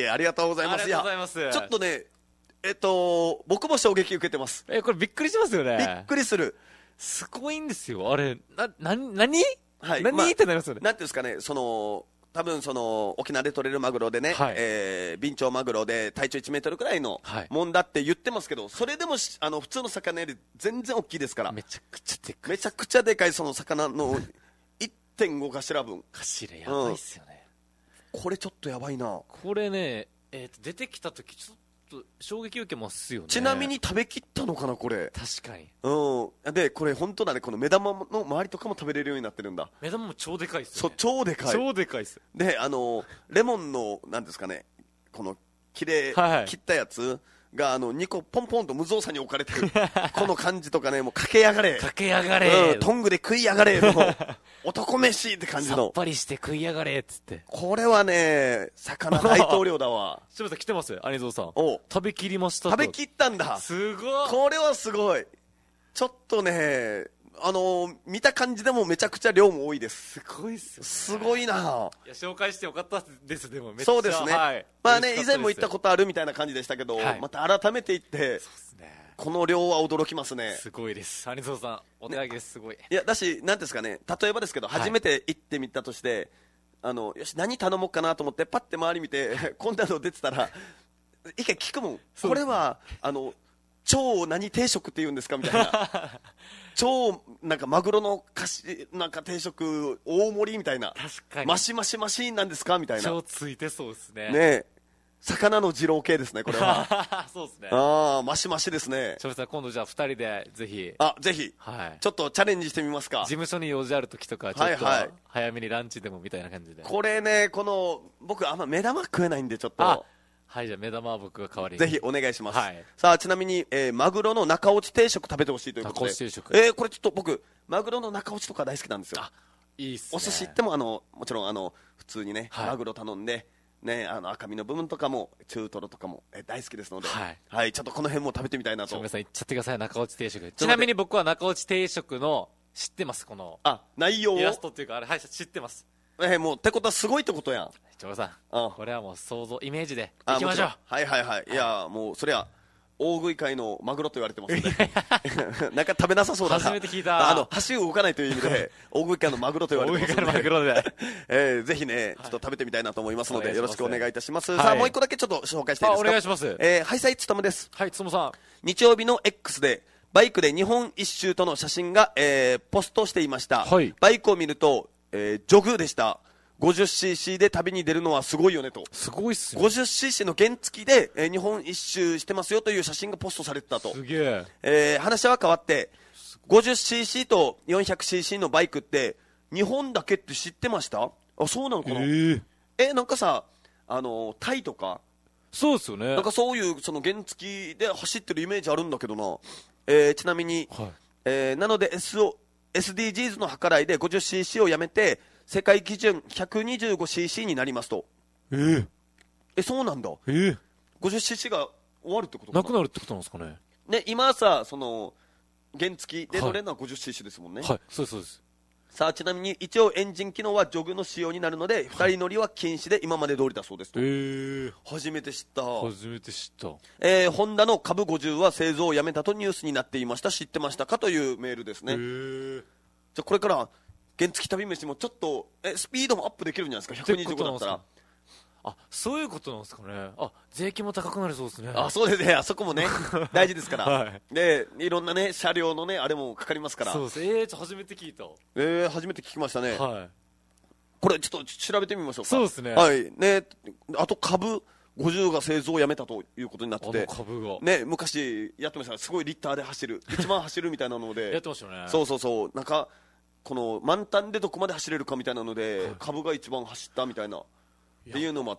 [SPEAKER 2] ありがとうございます。
[SPEAKER 3] ありがとうございます。
[SPEAKER 2] ちょっとね、僕も衝撃受けてます。
[SPEAKER 3] これびっくりしますよね。
[SPEAKER 2] びっくりする。
[SPEAKER 3] すごいんですよ。あれ、何、
[SPEAKER 2] はい、
[SPEAKER 3] 何ってなりますよね。
[SPEAKER 2] なんていうんですかね、多分沖縄で取れるマグロでね、ビンチョウマグロで体長1メートルくらいのもんだって言ってますけど、それでも普通の魚より全然大きいですから。
[SPEAKER 3] めちゃくちゃでかい。
[SPEAKER 2] めちゃくちゃでかいその魚の 1.5 頭分。
[SPEAKER 3] 頭やばいっすよね。
[SPEAKER 2] これちょっとやばいな。
[SPEAKER 3] これね、出てきた時ちょっと衝撃受けますよね。
[SPEAKER 2] ちなみに食べきったのかなこれ。
[SPEAKER 3] 確かに。
[SPEAKER 2] でこれ本当だね、この目玉の周りとかも食べれるようになってるんだ。
[SPEAKER 3] 目玉も超でかいっすよね。
[SPEAKER 2] そう、超でかい。
[SPEAKER 3] 超でかいっす。
[SPEAKER 2] でレモンのなんですかね、この切ったやつが2個ポンポンと無造作に置かれてるこの感じとかね、もうかけやがれ、トングで食いやがれの男飯って感じの、
[SPEAKER 3] さっぱりして食いやがれっつって。
[SPEAKER 2] これはね、魚大統領だわ。
[SPEAKER 3] 柴田さん来てます、兄蔵さん。食べきりましたと。
[SPEAKER 2] 食べきったんだ。
[SPEAKER 3] すごい。
[SPEAKER 2] これはすごい。ちょっとね、見た感じでもめちゃくちゃ量も多いです。
[SPEAKER 3] すごいっすよね。
[SPEAKER 2] すごいな。
[SPEAKER 3] いや、紹介してよかったです。でもめっちゃ、
[SPEAKER 2] そうですね、まあね、以前も行った
[SPEAKER 3] こ
[SPEAKER 2] ことあるみたいな感じでしたけど、また改めて行って、この量は驚きますね。
[SPEAKER 3] すごいです。兄蔵さん、お手上げすごい。
[SPEAKER 2] いや、だし、なんですかね、例えばですけど、初めて行ってみたとして、よし、何頼もうかなと思って、パッて周り見て、こんなの出てたら、一回聞くもん。これは、 超何定食って言うんですかみたいな超なんかマグロのなんか定食大盛りみたいな、
[SPEAKER 3] 確かに
[SPEAKER 2] マシマシマシなんですかみたいな、
[SPEAKER 3] 超ついてそうですね。
[SPEAKER 2] ね、魚の二郎系ですねこれは
[SPEAKER 3] そうですね。
[SPEAKER 2] ああマシマシですね。
[SPEAKER 3] 翔平さん今度じゃあ2人でぜひ、
[SPEAKER 2] ぜひ、
[SPEAKER 3] はい、
[SPEAKER 2] ちょっとチャレンジしてみますか。
[SPEAKER 3] 事務所に用事ある時とかちょっと早めにランチでもみたいな感じで、
[SPEAKER 2] これね、僕あんま目玉食えないんでちょっと、
[SPEAKER 3] はい、じゃあ目玉は僕が代わりに
[SPEAKER 2] ぜひお願いします、
[SPEAKER 3] はい、
[SPEAKER 2] さあちなみに、マグロの中落ち定食食べてほしいということで、
[SPEAKER 3] 中落ち定食、
[SPEAKER 2] これちょっと僕マグロの中落ちとか大好きなんですよ。
[SPEAKER 3] いいっすね。
[SPEAKER 2] お寿司行ってももちろん普通にね、はい、マグロ頼んでね、赤身の部分とかも中トロとかも大好きですので、はい、はい、ちょっとこの辺も食べてみたいなと。
[SPEAKER 3] 皆さん行っちゃってください、中落ち定食。ちなみに僕は中落ち定食の知ってます、この
[SPEAKER 2] 内容を、
[SPEAKER 3] イラストっていうかあれ、はい、知ってます。
[SPEAKER 2] もうってことはすごいってことやん。
[SPEAKER 3] 長田さん、これはもう想像イメージでいきましょう。
[SPEAKER 2] はいはいはい、いやもうそりゃ大食い界のマグロと言われてますんでなんか食べなさそうだな、
[SPEAKER 3] 初めて聞いた。
[SPEAKER 2] 箸動かないという意味で大食い界のマグロと言われてますので、
[SPEAKER 3] 大食い界のマグロで
[SPEAKER 2] ぜひね、ちょっと食べてみたいなと思いますので、よろしくお願いいたします。さあもう一個だけちょっと紹介していいですか。
[SPEAKER 3] お願いします。
[SPEAKER 2] ハイサイつとむです。
[SPEAKER 3] はい、つとむさん、
[SPEAKER 2] 日曜日の X でバイクで日本一周との写真が、ポストしていました、はい、バイクを見ると、ジョグでした。50cc で旅に出るのはすごいよねと。
[SPEAKER 3] すごいっすよ。
[SPEAKER 2] 50cc の原付で、日本一周してますよという写真がポストされてたと。
[SPEAKER 3] すげ
[SPEAKER 2] え。話は変わって 50cc と 400cc のバイクって日本だけって知ってました？そうなのかな。なんかさ、タイとか
[SPEAKER 3] そうですよね。
[SPEAKER 2] なんかそういうその原付で走ってるイメージあるんだけどな。ちなみに、はい、なので SDGs の計らいで 50cc をやめて世界基準 125cc になりますと。そうなんだ。50cc が終わるってことかな。
[SPEAKER 3] なくなるってことなんですかね。
[SPEAKER 2] 今さ、その原付で乗れるのは 50cc ですもんね。
[SPEAKER 3] はい、そうですそうです。
[SPEAKER 2] さあちなみに一応エンジン機能はジョグの仕様になるので、2人乗りは禁止で今まで通りだそうですと。初めて知った。
[SPEAKER 3] 初めて知った。
[SPEAKER 2] ホンダの株50は製造をやめたとニュースになっていました。知ってましたかというメールですね。じゃあこれから原付旅飯もちょっとスピードもアップできるんじゃないですか。125だったら。
[SPEAKER 3] そういうことなんですかね。税金も高くなりそうですね。
[SPEAKER 2] そうですね。あそこもね大事ですから、はい、でいろんなね車両のねあれもかかりますから。
[SPEAKER 3] そうです。初めて聞いた。
[SPEAKER 2] 初めて聞きましたね。
[SPEAKER 3] はい、
[SPEAKER 2] これちょっと調べてみましょうか。
[SPEAKER 3] そうですね。
[SPEAKER 2] はいね。あと株50が製造をやめたということになってて、
[SPEAKER 3] 株が
[SPEAKER 2] ね、昔やってました。すごいリッターで走る1万走るみたいなので
[SPEAKER 3] やってましたね。
[SPEAKER 2] そうなんかこの満タンでどこまで走れるかみたいなので、株が一番走ったみたいなっていうのもあって、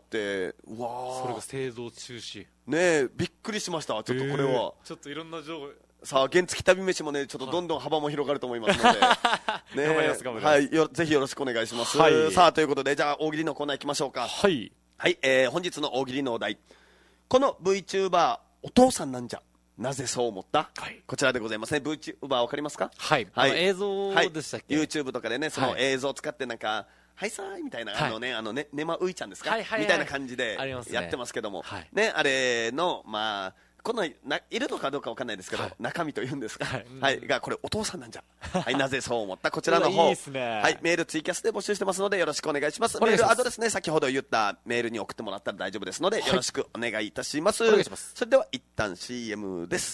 [SPEAKER 2] うわー、
[SPEAKER 3] それが製造中止
[SPEAKER 2] ね。びっくりしました。ちょっとこれは、
[SPEAKER 3] ちょっといろんな情報。
[SPEAKER 2] さあ原付旅飯もねちょっとどんどん幅も広がると思いますのでね、はい、ぜひよろしくお願いします、はい、さあということでじゃあ大喜利のコーナー行きましょうか。
[SPEAKER 3] はい、
[SPEAKER 2] はい、本日の大喜利のお題、この VTuber お父さんなんじゃなぜそう思った、はい、こちらでございますね。 VTuber わかりますか。
[SPEAKER 3] はい、はい、映像でしたっけ、
[SPEAKER 2] はい、YouTube とかでねその映像を使ってなんか、はいさーいみたいな、ねまういちゃんですか、みたいな感じでやってますけども、ね、あれのまあこのいるのかどうかわかんないですけど、中身というんですか、がこれお父さんなんじゃはい、なぜそう思った、こちらの方、はい、メールツイキャスで募集してますのでよろしくお願いします。メールアドレスね、先ほど言ったメールに送ってもらったら大丈夫ですので、よろしくお願いいたします。お願いします。それでは一旦 CM です。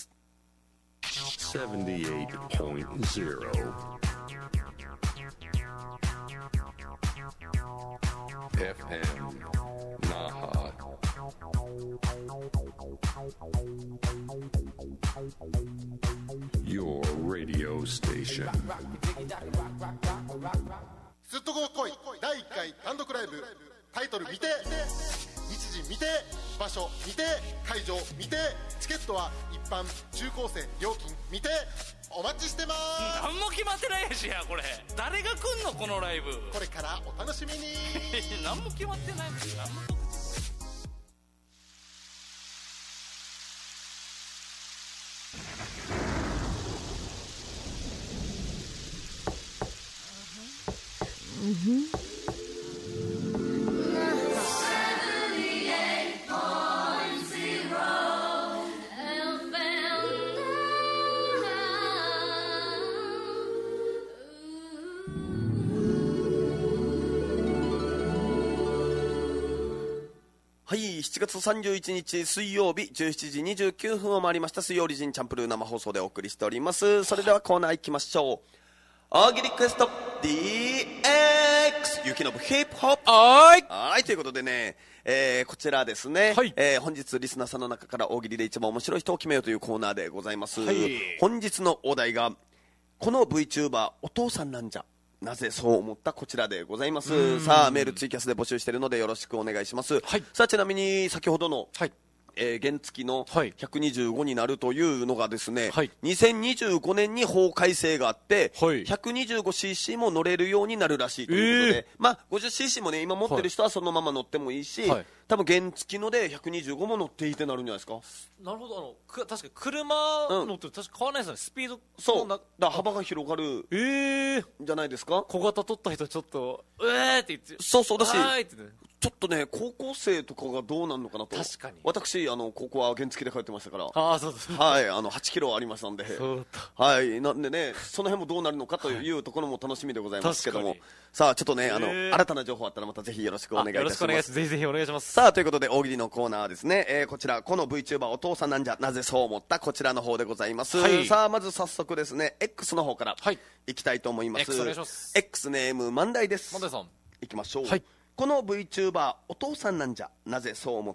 [SPEAKER 1] 78.0 FM Naha Your radio station
[SPEAKER 4] ずっとこ来い第1回単独ライブ、タイトル未定、日時未定、場所未定、会場未定、チケットは一般中高生料金未定、お待ちしてます。
[SPEAKER 5] 何も決まってないやしや、これ誰が来んのこのライブ。
[SPEAKER 4] これからお楽しみに
[SPEAKER 5] 何も決まってないもん。何の告知。
[SPEAKER 2] はい、7月31日水曜日17時29分を回りました。水曜リジンチャンプルー生放送でお送りしております。それではコーナー行きましょう。大喜利クエスト DX 雪のヒップホップ。はい、ということでね、こちらですね、はい、本日リスナーさんの中から大喜利で一番面白い人を決めようというコーナーでございます、はい、本日のお題がこの VTuber お父さんなんじゃなぜそう思った、こちらでございます。さあメールツイキャスで募集しているのでよろしくお願いします、はい、さあちなみに先ほどの、はい、原付の125になるというのがですね、はい、2025年に法改正があって、はい、125cc も乗れるようになるらしいということで、まあ 50cc もね今持ってる人はそのまま乗ってもいいし、はい、多分原付ので125も乗っていいってなるんじゃないですか。
[SPEAKER 3] なるほど。確かに車乗ってると確か変わらないですよね、スピード。
[SPEAKER 2] そうだ、幅が広がるじゃないですか。
[SPEAKER 3] 小型取った人ちょっとって言って、
[SPEAKER 2] そうだし、ちょっとね高校生とかがどうなるのかなと。確かに私高校は原付で通ってましたから。
[SPEAKER 3] そうです。
[SPEAKER 2] はい、8キロありましたんで、はい、なんでねその辺もどうなるのかというところも楽しみでございますけども、さあちょっとね新たな情報あったらまたぜひよろしくお願いいたします。よろしくお願いします。
[SPEAKER 3] ぜひぜひお願いします。
[SPEAKER 2] さあということで大喜利のコーナーですね、こちらこの VTuber お父さんなんじゃなぜそう思った、こちらの方でございます、はい、さあまず早速ですね X の方からいきたいと思います、
[SPEAKER 3] X お願いします。
[SPEAKER 2] X ネーム万代です。
[SPEAKER 3] 万代さん
[SPEAKER 2] いきましょう、はい、この VTuber お父さんなんじゃなぜそう思った。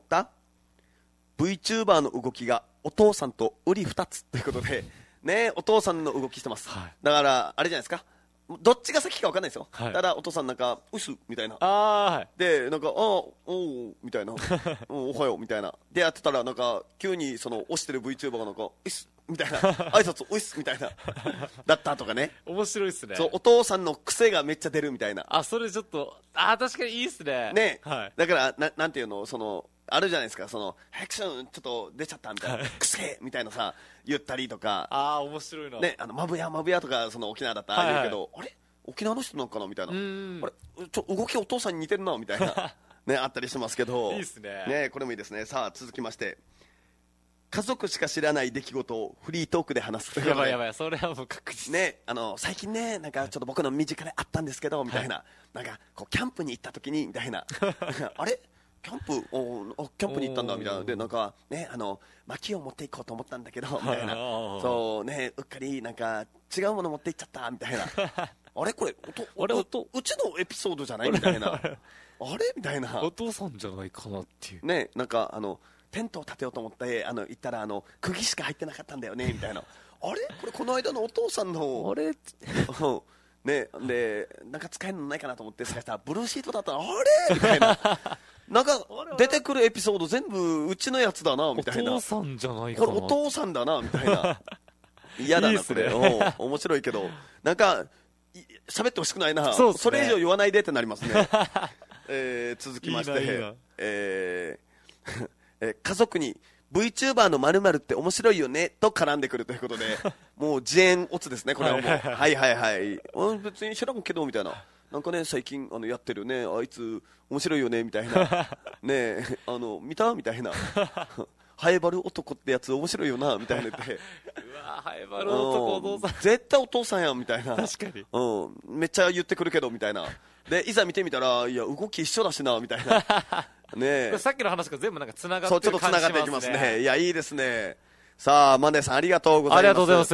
[SPEAKER 2] VTuber の動きがお父さんと売り二つということでね、お父さんの動きしてます、はい、だからあれじゃないですか、どっちが先か分かんないですよ、はい、ただお父さんなんかうすみたいな、はい、でなんかおうみたいなおはようみたいなでやってたらなんか急にその推してる VTuber がなんかうっすみたいな挨拶うっすみたいなだったとかね。
[SPEAKER 3] 面白いっすね。
[SPEAKER 2] そうお父さんの癖がめっちゃ出るみたいな。
[SPEAKER 3] それちょっと確かにいいっすね。
[SPEAKER 2] ね、はい、だからなんていうの、そのあるじゃないですか、そのアクションちょっと出ちゃったみたいな、癖みたいなさ言ったりとか。
[SPEAKER 3] 面白いな。
[SPEAKER 2] ね、マブヤとかその沖縄だったら言うけど、あれ沖縄の人なんかなみたいな、あれ動きお父さんに似てるなみたいなねあったりしますけど。
[SPEAKER 3] いいっすね。
[SPEAKER 2] ね、これもいいですね。さあ続きまして、家族しか知らない出来事をフリートークで話す。
[SPEAKER 3] やばいそれはもう確実
[SPEAKER 2] ね。最近ねなんかちょっと僕の身近であったんですけどみたいな、なんかこうキャンプに行った時にみたいなあれキャンプに行ったんだみたいなで、なんかね薪を持っていこうと思ったんだけどみたいなそうね、うっかりなんか違うもの持っていっちゃったみたいなあれこれうちのエピソードじゃないみたいなあれみたいな、
[SPEAKER 3] お父さんじゃないかなっていう
[SPEAKER 2] ね。なんかテントを建てようと思って行ったら釘しか入ってなかったんだよねみたいなあれこれこの間のお父さんの
[SPEAKER 3] あれ
[SPEAKER 2] ね、でなんか使えるのないかなと思って探したらブルーシートだったらあれみたいななんか出てくるエピソード全部うちのやつだなみたいな、
[SPEAKER 3] お父さんじゃないかな、
[SPEAKER 2] これお父さんだなみたいな嫌だなこれ面白いけどなんか喋ってほしくないな、 それ以上言わないでってなりますね続きまして家族に VTuber の〇〇って面白いよねと絡んでくるということでもう自演オツですねこれはもうはい別に知らんけどみたいな、なんかね最近やってるねあいつ面白いよねみたいなね見たみたいなハエバル男ってやつ面白いよなみたいな言ってう
[SPEAKER 3] わハエバル男お父さん
[SPEAKER 2] 絶対お父さんやんみたいな
[SPEAKER 3] 確かに、
[SPEAKER 2] めっちゃ言ってくるけどみたいなでいざ見てみたらいや動き一緒だしなみたいなね、
[SPEAKER 3] さっきの話が全部なんかつながってる感じしますね。そうちょっとつながっていきますね。い
[SPEAKER 2] やいいですね。さあマネさんありがとうございます。
[SPEAKER 3] ありがとうございます。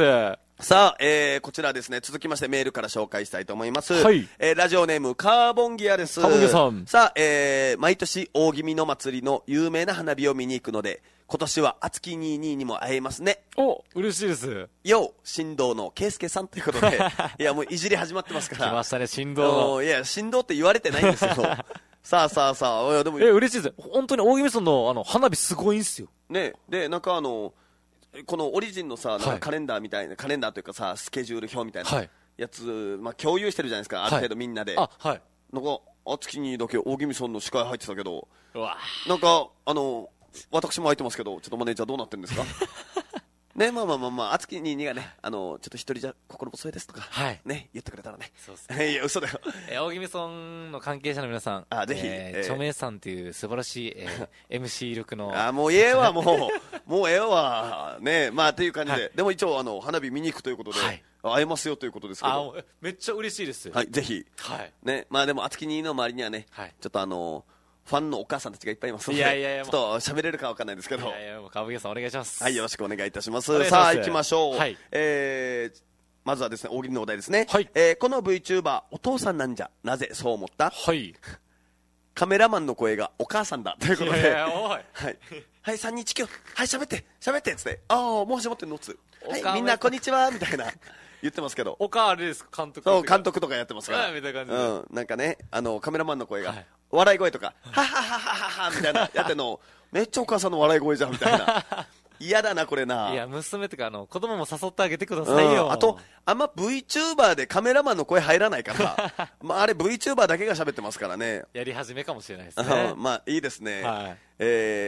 [SPEAKER 2] さあ、こちらですね続きましてメールから紹介したいと思います、はい。ラジオネームカーボンギアです。
[SPEAKER 3] カーボンギアさん。
[SPEAKER 2] さあ、毎年大気味の祭りの有名な花火を見に行くので今年はあつき22にも会えますね。
[SPEAKER 3] 嬉しいです。
[SPEAKER 2] よう振動の圭介さんということでいやもういじり始まってますから
[SPEAKER 3] 来ましたね振動の。
[SPEAKER 2] いや振動って言われてないんですよさあでも
[SPEAKER 3] 嬉しいです。本当に大宜味村の花火すごいんすよ
[SPEAKER 2] ね。でなんかこのオリジンのさなんかカレンダーみたいな、カレンダーというかさスケジュール表みたいなやつ、共有してるじゃないですか、ある程度みんなで。なんか月にだけ大宜味村の司会入ってたけど、なんか私も入ってますけどちょっとマネージャーどうなってるんですかね、まあ月にがねちょっと一人じゃ心細いですとか、ね言ってくれたらね。
[SPEAKER 3] そうですね。
[SPEAKER 2] いや嘘だよ。
[SPEAKER 3] 大宜味村の関係者の皆さん、
[SPEAKER 2] ぜひ
[SPEAKER 3] 著名さんという素晴らしい、MC 力の
[SPEAKER 2] もうええわもうええわね。まあという感じで、でも一応花火見に行くということで、会えますよということですけど、
[SPEAKER 3] めっちゃ嬉しいです。
[SPEAKER 2] はいぜひ、ね。まあでも月にの周りにはね、ちょっとファンのお母さんたちがいっぱいいますので、
[SPEAKER 3] いやいやいや
[SPEAKER 2] ちょっと喋れるかわかんないですけど。
[SPEAKER 3] いやいや、もう川吹さんお願いします。
[SPEAKER 2] はい、よろしくお願いいたします。
[SPEAKER 3] お願いします。
[SPEAKER 2] さあ、行きましょう。
[SPEAKER 3] はい。
[SPEAKER 2] まずはですね、大喜利のお題ですね。
[SPEAKER 3] はい。
[SPEAKER 2] この VTuber、お父さんなんじゃ、なぜそう思った？
[SPEAKER 3] はい。
[SPEAKER 2] カメラマンの声がお母さんだということで。
[SPEAKER 3] いやいや、おい。
[SPEAKER 2] はい。はい、329。はい、喋って、つって。ああ、もう始まってんのつ。はい、みんなこんにちは、みたいな。言ってますけど。
[SPEAKER 3] 他あれですか、監督。
[SPEAKER 2] そう、監督とかやってますから。
[SPEAKER 3] みたいな感じで。
[SPEAKER 2] うん。なんかね、カメラマンの声が、笑い声とか、はははははみたいな、やってんの、めっちゃお母さんの笑い声じゃん、みたいな。嫌だな、これな。
[SPEAKER 3] いや、娘とか、子供も誘ってあげてくださいよ。
[SPEAKER 2] あと、あんま VTuber でカメラマンの声入らないから、まあ、あれ VTuber だけが喋ってますからね。
[SPEAKER 3] やり始めかもしれないですね。
[SPEAKER 2] まあ、いいですね。
[SPEAKER 3] はい。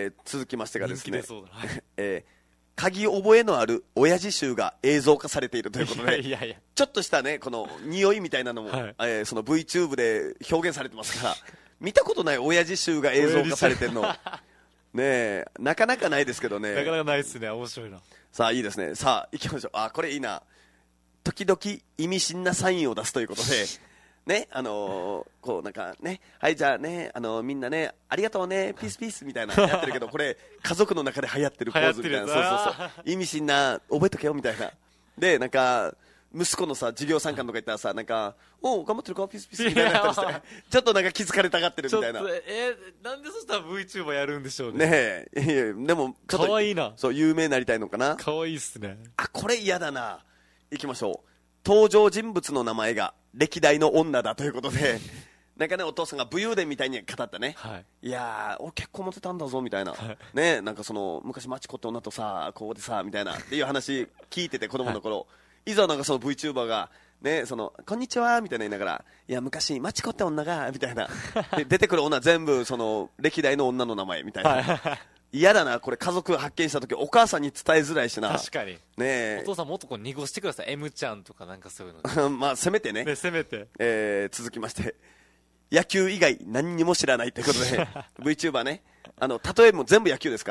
[SPEAKER 2] 続きましてがですね。
[SPEAKER 3] そうだ。
[SPEAKER 2] 鍵覚えのある親父臭が映像化されているということで、
[SPEAKER 3] いや
[SPEAKER 2] ちょっとしたね、この匂いみたいなのも、その VTube で表現されてますから、見たことない親父臭が映像化されてるの。ねえ、なかなかないですけどね。
[SPEAKER 3] なかなかないですね。面白いな。
[SPEAKER 2] さあ、いいですね。さあ、行きましょう。あ、これいいな。時々意味深なサインを出すということで、ね、こうなんかね、はい、じゃあね、みんなね、ありがとうね、ピースピースみたいなやってるけど、これ、家族の中で流行ってるポーズみたいな、そう。意味深な、覚えとけよみたいな。で、なんか、息子のさ、授業参観とか行ったらさ、なんか、おう、頑張ってるかピースピースみたいなやったりして、ちょっとなんか気づかれたがってるみたいな。
[SPEAKER 3] なんでそしたら VTuber やるんでしょうね。
[SPEAKER 2] ねえ、でも、ちょっと、
[SPEAKER 3] かわいいな。
[SPEAKER 2] そう、有名になりたいのかな。
[SPEAKER 3] かわいいっすね。
[SPEAKER 2] あ、これ嫌だな。行きましょう。登場人物の名前が歴代の女だということで、なんかね、お父さんが武勇伝みたいに語ったね。はい。いやー、俺結構モテたんだぞ、みたいな。はい、ね、なんかその、昔マチコって女とさ、こうでさ、みたいな、っていう話聞いてて、子供の頃。はい、いざなんかその VTuber が、ね、その、こんにちは、みたいな言いながら、いや、昔マチコって女が、みたいな。で、出てくる女全部、その、歴代の女の名前、みたいな。はい嫌だな、これ家族が発見したとき、お母さんに伝えづらいしな。
[SPEAKER 3] 確かに。
[SPEAKER 2] ね
[SPEAKER 3] お父さんもっとこう濁してください。M ちゃんとかなんかそういう
[SPEAKER 2] の。まあ、せめてね。
[SPEAKER 3] せめて。
[SPEAKER 2] 続きまして、野球以外何にも知らないということで、VTuber ね。例えも全部野球ですから。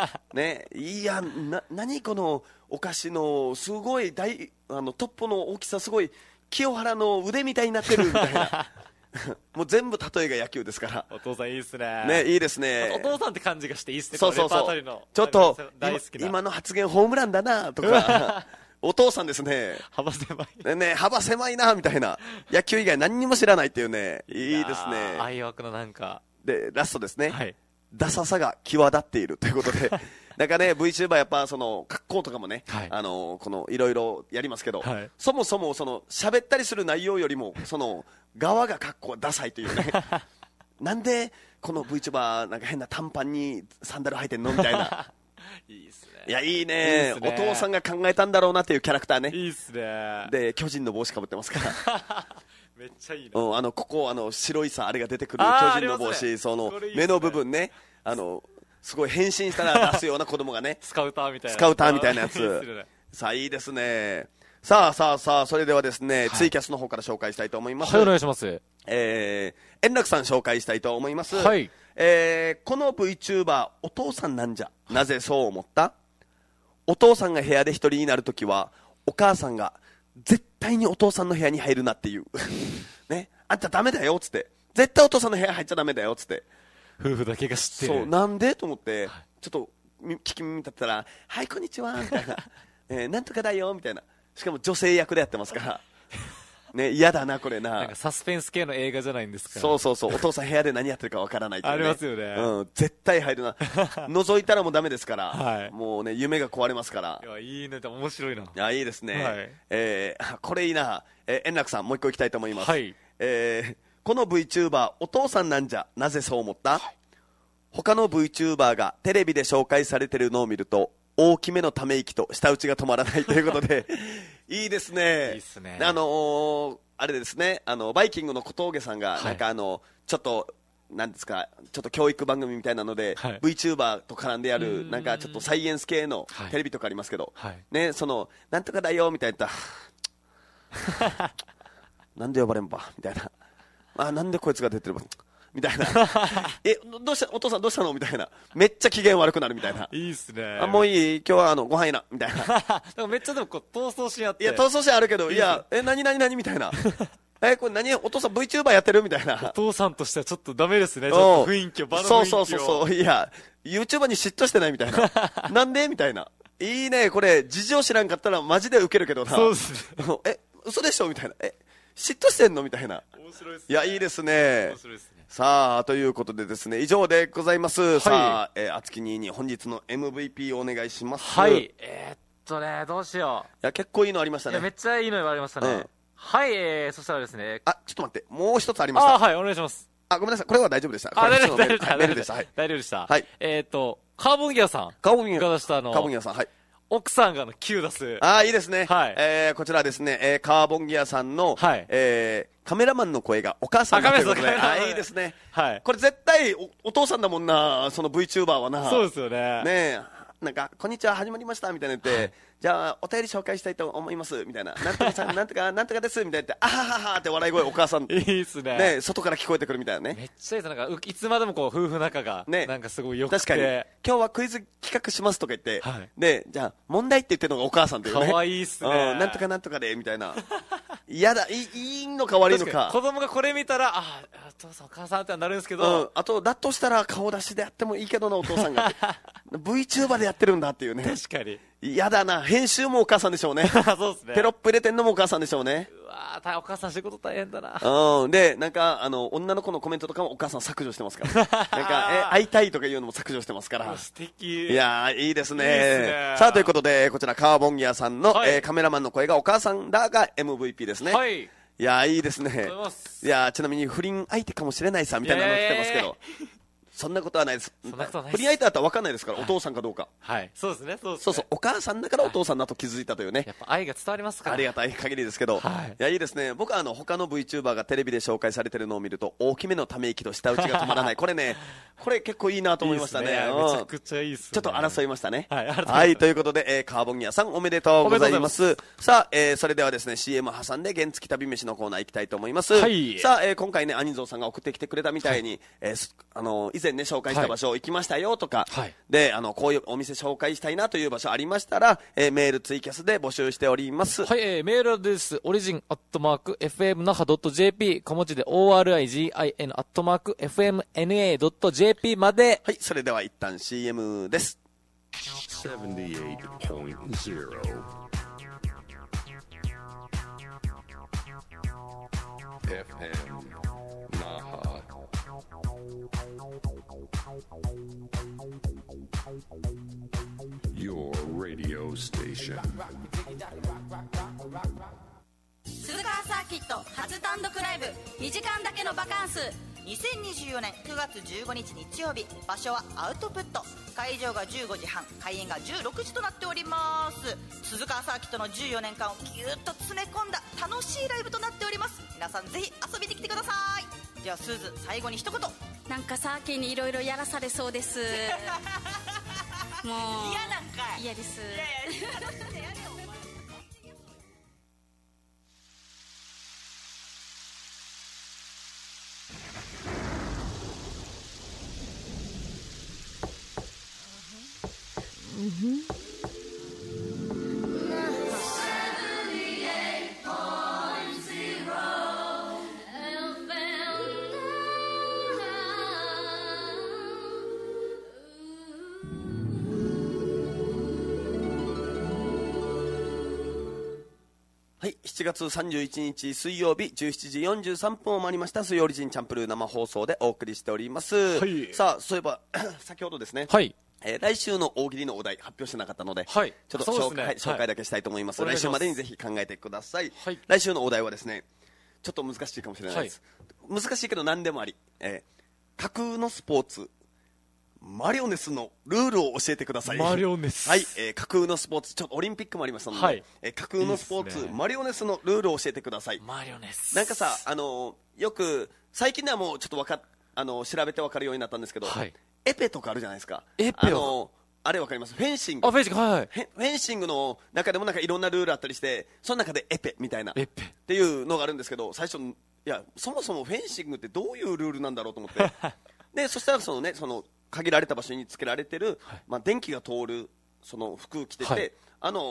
[SPEAKER 2] ね。いや、何このお菓子の、すごいトップの大きさすごい、清原の腕みたいになってるみたいな。もう全部例えが野球ですから。
[SPEAKER 3] お父さんいいっすね。
[SPEAKER 2] ね、いいですね。
[SPEAKER 3] お父さんって感じがしていいっすね。
[SPEAKER 2] そう。ちょっと、今の発言ホームランだな、とか。お父さんですね。
[SPEAKER 3] 幅狭い。
[SPEAKER 2] ね、幅狭いな、みたいな。野球以外何にも知らないっていうね。いいですね。
[SPEAKER 3] 愛枠のなんか。
[SPEAKER 2] で、ラストですね。はい。ダサさが際立っているということで。なんかね、VTuber やっぱその、格好とかもね、はい、この、いろいろやりますけど、はい、そもそもその、喋ったりする内容よりも、その、側が格好ダサいというね。なんで、この VTuber なんか変な短パンにサンダル履いてんのみたいな。
[SPEAKER 3] いいっすね。
[SPEAKER 2] いや、いいね。お父さんが考えたんだろうなっていうキャラクターね。
[SPEAKER 3] いいっすね。
[SPEAKER 2] で、巨人の帽子かぶってますから。
[SPEAKER 3] めっちゃいい
[SPEAKER 2] な。ここ、白いさ、あれが出てくる巨人の帽子、その、目の部分ね、すごい変身したら出すような子供がね。
[SPEAKER 3] スカウターみたいな。
[SPEAKER 2] スカウターみたいなやつ。さあ、いいですね。さあ、それではですね、ツイキャスの方から紹介したいと思います。
[SPEAKER 3] はい、お願いします。
[SPEAKER 2] 円楽さん紹介したいと思います。
[SPEAKER 3] はい。
[SPEAKER 2] この VTuber、お父さんなんじゃ。なぜそう思った？お父さんが部屋で一人になるときは、お母さんが、絶対にお父さんの部屋に入るなっていう。ね。あんたダメだよ、つって。絶対お父さんの部屋入っちゃダメだよ、つって。
[SPEAKER 3] 夫婦だけが知ってる。
[SPEAKER 2] そう、なんでと思って、ちょっと、聞き耳立ったら、はい、こんにちは、みたいな。なんとかだよ、みたいな。しかも女性役でやってますから。ね、嫌だな、これな。
[SPEAKER 3] なんかサスペンス系の映画じゃないんですか。
[SPEAKER 2] そう。お父さん部屋で何やってるかわからないっていうね。
[SPEAKER 3] ありますよね。
[SPEAKER 2] うん、絶対入るな。覗いたらもうダメですから。はい。もうね、夢が壊れますから。
[SPEAKER 3] いや、いいね、面白いな。い
[SPEAKER 2] や、いいですね。はい。これいいな。円楽さん、もう一個行きたいと思います。
[SPEAKER 3] はい。
[SPEAKER 2] この VTuber、お父さんなんじゃ、なぜそう思った？他の VTuber がテレビで紹介されてるのを見ると、大きめのため息と舌打ちが止まらないということで、いいですね。
[SPEAKER 3] いいっすね。
[SPEAKER 2] あれですね、バイキングの小峠さんが、なんかちょっと、なんですか、ちょっと教育番組みたいなので、はい、VTuber と絡んでやる、なんかちょっとサイエンス系のテレビとかありますけど、はい、ね、なんとかだよ、みたいな、なんで呼ばれんば、みたいな。なんでこいつが出てるば、みたいな。どうしたお父さんどうしたのみたいな。めっちゃ機嫌悪くなるみたいな。
[SPEAKER 3] いいっすね。
[SPEAKER 2] もういい今日はご飯いいな。みたいな。
[SPEAKER 3] めっちゃでもこう、闘争シーンあって。
[SPEAKER 2] いや、闘争シーンあるけど、いや、何みたいな。 これ何お父さん VTuber やってるみたいな。
[SPEAKER 3] お父さんとしてはちょっとダメですね。ちょっと雰囲気を、場の雰囲気を。
[SPEAKER 2] そう。いや、YouTuber に嫉妬してないみたいな。なんでみたいな。いいね、これ、事情知らんかったらマジでウケるけどな。
[SPEAKER 3] そうですね。
[SPEAKER 2] 嘘でしょみたいな。嫉妬してんのみたいな。
[SPEAKER 3] 面白いですね。
[SPEAKER 2] いや、いいですね。
[SPEAKER 3] 面白いですね。
[SPEAKER 2] さあ、ということでですね、以上でございます。はい、さあ、あつき兄に本日の MVP をお願いします。
[SPEAKER 3] はい。どうしよう。
[SPEAKER 2] いや、結構いいのありましたね。
[SPEAKER 3] いや、めっちゃいいの言われましたね。はい、そしたらですね。
[SPEAKER 2] ちょっと待って、もう一つありました。
[SPEAKER 3] はい、お願いします。
[SPEAKER 2] ごめんなさい、これは大丈夫でした。
[SPEAKER 3] 大丈夫でした。
[SPEAKER 2] メールでした。はい。
[SPEAKER 3] 大丈夫でした。
[SPEAKER 2] はい。
[SPEAKER 3] カーボンギアさん。
[SPEAKER 2] カーボンギア
[SPEAKER 3] が出した
[SPEAKER 2] カーボンギアさん、はい。
[SPEAKER 3] 奥さんが9出す。
[SPEAKER 2] いいですね。はい。こちらですね、カーボンギアさんの、はい。カメラマンの声がお母さんだということで。いいですね。はい。これ絶対お父さんだもんな、その VTuber はな。
[SPEAKER 3] そうですよね。
[SPEAKER 2] ねえ。なんか、こんにちは、始まりました、みたいな言って、じゃあ、お便り紹介したいと思います、みたいな。なんとかさん、なんとかです、みたいな言って、あはははって笑い声、お母さん。
[SPEAKER 3] いいっすね。
[SPEAKER 2] ね、外から聞こえてくるみたいなね。
[SPEAKER 3] めっちゃいいです。なんか、いつまでもこう、夫婦仲が、ね、なんかすごいよくて。
[SPEAKER 2] 確かに。今日はクイズ企画しますとか言って、で、じゃあ、問題って言ってるのがお母さんっていうね。
[SPEAKER 3] かわいいっすね。
[SPEAKER 2] なんとかなんとかで、みたいな。嫌だ、いいのか悪いのか。
[SPEAKER 3] 子供がこれ見たら、お父さんお母さんってなるんですけど。
[SPEAKER 2] あと、だとしたら顔出しでやってもいいけどな、お父さんが。VTuber でやってるんだっていうね。
[SPEAKER 3] 確かに。
[SPEAKER 2] 嫌だな。編集もお母さんでしょうね。
[SPEAKER 3] そうですね。
[SPEAKER 2] テロップ入れてんのもお母さんでしょうね。
[SPEAKER 3] うわお母さん仕事大変だな。
[SPEAKER 2] で、なんか、女の子のコメントとかもお母さん削除してますから。なんか、会いたいとかいうのも削除してますから。
[SPEAKER 3] 素敵。
[SPEAKER 2] いやいいですね。さあ、ということで、こちら、カーボンギアさんの、カメラマンの声がお母さんだが MVP ですね。はい。いやいいですね。いやちなみに不倫相手かもしれないさ、みたいなの来てますけど。そんなことはないです。不倫相手だったら分かんないですから、お父さんかどうか。
[SPEAKER 3] はい。そうですね。
[SPEAKER 2] そう、お母さんだからお父さんだと気づいたというね。
[SPEAKER 3] やっぱ愛が伝わりますから。
[SPEAKER 2] ありがたい限りですけど。いや、いいですね。僕は他の VTuber がテレビで紹介されてるのを見ると、大きめのため息と舌打ちが止まらない。これね、これ結構いいなと思いましたね。
[SPEAKER 3] めちゃくちゃいいっすね。
[SPEAKER 2] ちょっと争いましたね。はい。ということで、カーボンギアさんおめでとうございます。さあ、それではですね、CM 挟んで原付旅飯のコーナー行きたいと思います。さあ、今回ね、兄蔵さんが送ってきてくれたみたいに、以前ね、紹介した場所行きましたよとか、で、こういうお店紹介したいなという場所ありましたら、メールツイキャスで募集しております。
[SPEAKER 3] はい、メールアドレス、origin@fmnaha.jp、小文字で origin@fmna.jp まで。
[SPEAKER 2] はい、それでは一旦 CM です。
[SPEAKER 1] 78.0 FM Naha. Your radio station.
[SPEAKER 6] 鈴川サーキット初単独ライブ2時間だけのバカンス。2024年9月15日日曜日、場所はアウトプット、会場が15時半、開演が16時となっております。鈴川サーキットの14年間をぎゅっと詰め込んだ楽しいライブとなっております。皆さんぜひ遊びに来てください。ではスーズ、最後に一言。
[SPEAKER 7] なんかサーキーにいろいろやらされそうですもう
[SPEAKER 6] 嫌なんかい。
[SPEAKER 7] 嫌です。
[SPEAKER 2] はい、7月31日水曜日17時43分を回りました水曜リジンチャンプルー生放送でお送りしております。はい、さあ、そういえば先ほどですね、はい、来週の大喜利のお題発表してなかったので、はい、ちょっと紹介だけしたいと思います。来週までにぜひ考えてください。はい、来週のお題はですね、ちょっと難しいかもしれないです。はい、難しいけど何でもあり、架空のスポーツマリオネスのルールを教えてください。
[SPEAKER 3] マリオネス。
[SPEAKER 2] はい、架空のスポーツ、ちょっとオリンピックもありましたので、はい、架空のスポーツ、マリオネスのルールを教えてください。
[SPEAKER 3] マリオネス。
[SPEAKER 2] なんかさ、よく、最近ではもうちょっと調べて分かるようになったんですけど、はい、エペとかあるじゃないですか。
[SPEAKER 3] エペ
[SPEAKER 2] あれ分かります？フェンシング。
[SPEAKER 3] フェンシング、はい。
[SPEAKER 2] フェンシングの中でもなんかいろんなルールあったりして、その中でエペみたいな。エペ。っていうのがあるんですけど、最初、いや、そもそもフェンシングってどういうルールなんだろうと思って。で、そしたらその限られた場所につけられてる、はい、電気が通るその服着てて、はい、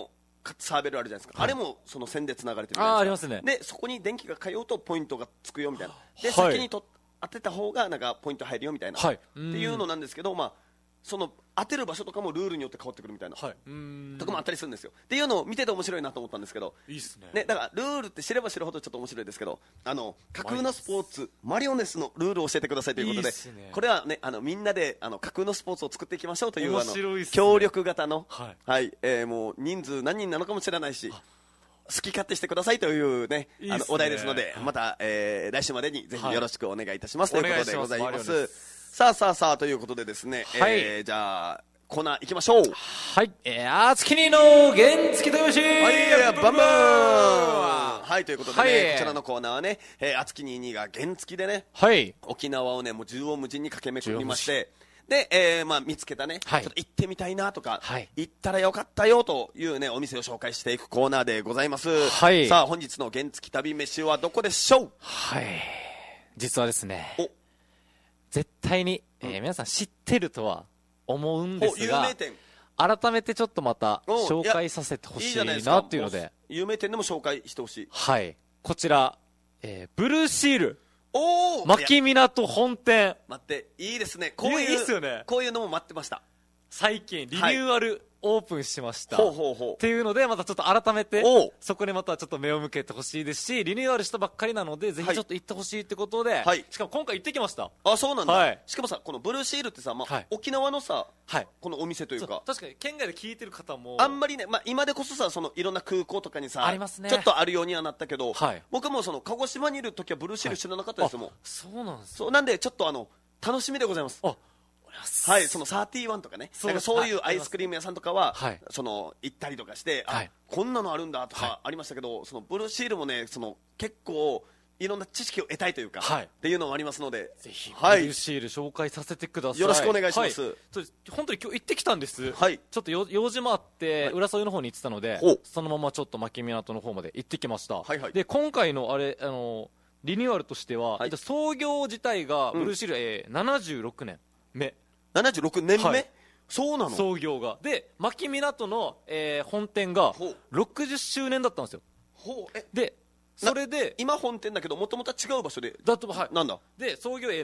[SPEAKER 2] サーベルあるじゃないですか、あれもその線でつながれてるじゃ
[SPEAKER 3] あ
[SPEAKER 2] ないですか。
[SPEAKER 3] りますね。
[SPEAKER 2] でそこに電気が通うとポイントがつくよみたいな、で、
[SPEAKER 3] はい
[SPEAKER 2] 先に当てた方がなんかポイント入るよみたいな、
[SPEAKER 3] はい
[SPEAKER 2] っていうのなんですけど、まあその当てる場所とかもルールによって変わってくるみたいな、
[SPEAKER 3] はい、
[SPEAKER 2] とかもあったりするんですよ。っていうのを見てて面白いなと思ったんですけど、
[SPEAKER 3] いいっすね。
[SPEAKER 2] ね、だからルールって知れば知るほどちょっと面白いですけど、架空のスポーツマリオネスのルールを教えてくださいということで、
[SPEAKER 3] いいっすね。
[SPEAKER 2] これはね、みんなで架空のスポーツを作っていきましょうという
[SPEAKER 3] 面白いっすね。
[SPEAKER 2] 協力型の、
[SPEAKER 3] はい
[SPEAKER 2] もう人数何人なのかもしれないし、好き勝手してくださいというね、
[SPEAKER 3] いいっすね。
[SPEAKER 2] お題ですので、また、来週までにぜひよろしくお願いいたします、ということでございます。さあということでですね、じゃあコーナー行きましょう。
[SPEAKER 3] はい、あつきにの原付とよし、
[SPEAKER 2] はい、バンバーン。はい、ということでね、こちらのコーナーはね、あつきにが原付でね、
[SPEAKER 3] はい、
[SPEAKER 2] 沖縄をね、もう縦横無尽に駆け巡りまして、で、まあ、見つけたね、ちょっと行ってみたいなとか、行ったらよかったよというね、お店を紹介していくコーナーでございます。はい、さあ、本日の原付旅飯はどこでしょう？
[SPEAKER 3] はい、実はですね、絶対に、皆さん知ってるとは思うんですが、改めてちょっとまた紹介させてほしいなっていうので、
[SPEAKER 2] 有名店でも紹介してほしい。
[SPEAKER 3] はい、こちら、ブルーシール牧港本店。
[SPEAKER 2] 待って、いいですね。こういう、
[SPEAKER 3] いいっすよね。
[SPEAKER 2] こういうのも待ってました。
[SPEAKER 3] 最近リニューアルオープンしました、っていうので、またちょっと改めてそこにまたちょっと目を向けてほしいですし、リニューアルしたばっかりなので、ぜひちょっと行ってほしいってことで、しかも今回行ってきました。
[SPEAKER 2] あ、そうなんだ。しかもさ、このブルーシールってさ、まあ沖縄のさ、このお店というか、
[SPEAKER 3] 確かに県外で聞いてる方も
[SPEAKER 2] あんまりね、まあ今でこそさ、そのいろんな空港とかにさ、
[SPEAKER 3] ありますね、
[SPEAKER 2] ちょっとあるようにはなったけど、僕もその鹿児島にいる時はブルーシール知らなかったですもん。
[SPEAKER 3] そうなんです。
[SPEAKER 2] そうなんでちょっと楽しみでございます。はい、その31とかね、なんかそういうアイスクリーム屋さんとかは、その行ったりとかして、こんなのあるんだとかありましたけど、そのブルーシールもね、その結構いろんな知識を得たいというか、っていうのもありますので、
[SPEAKER 3] ぜひブルーシール紹介させてください。
[SPEAKER 2] よろしくお願いします。
[SPEAKER 3] 本当に今日行ってきたんです。ちょっと用事もあって浦添の方に行ってたので、そのままちょっと牧港の方まで行ってきました。で今回のあれリニューアルとしては、創業自体がブルーシール76年目。
[SPEAKER 2] 76年目、そうなの？
[SPEAKER 3] 創業がで牧港の、本店が60周年だったんですよ。でそれで
[SPEAKER 2] 今本店だけどもともとは違う場所でなんだ
[SPEAKER 3] で創業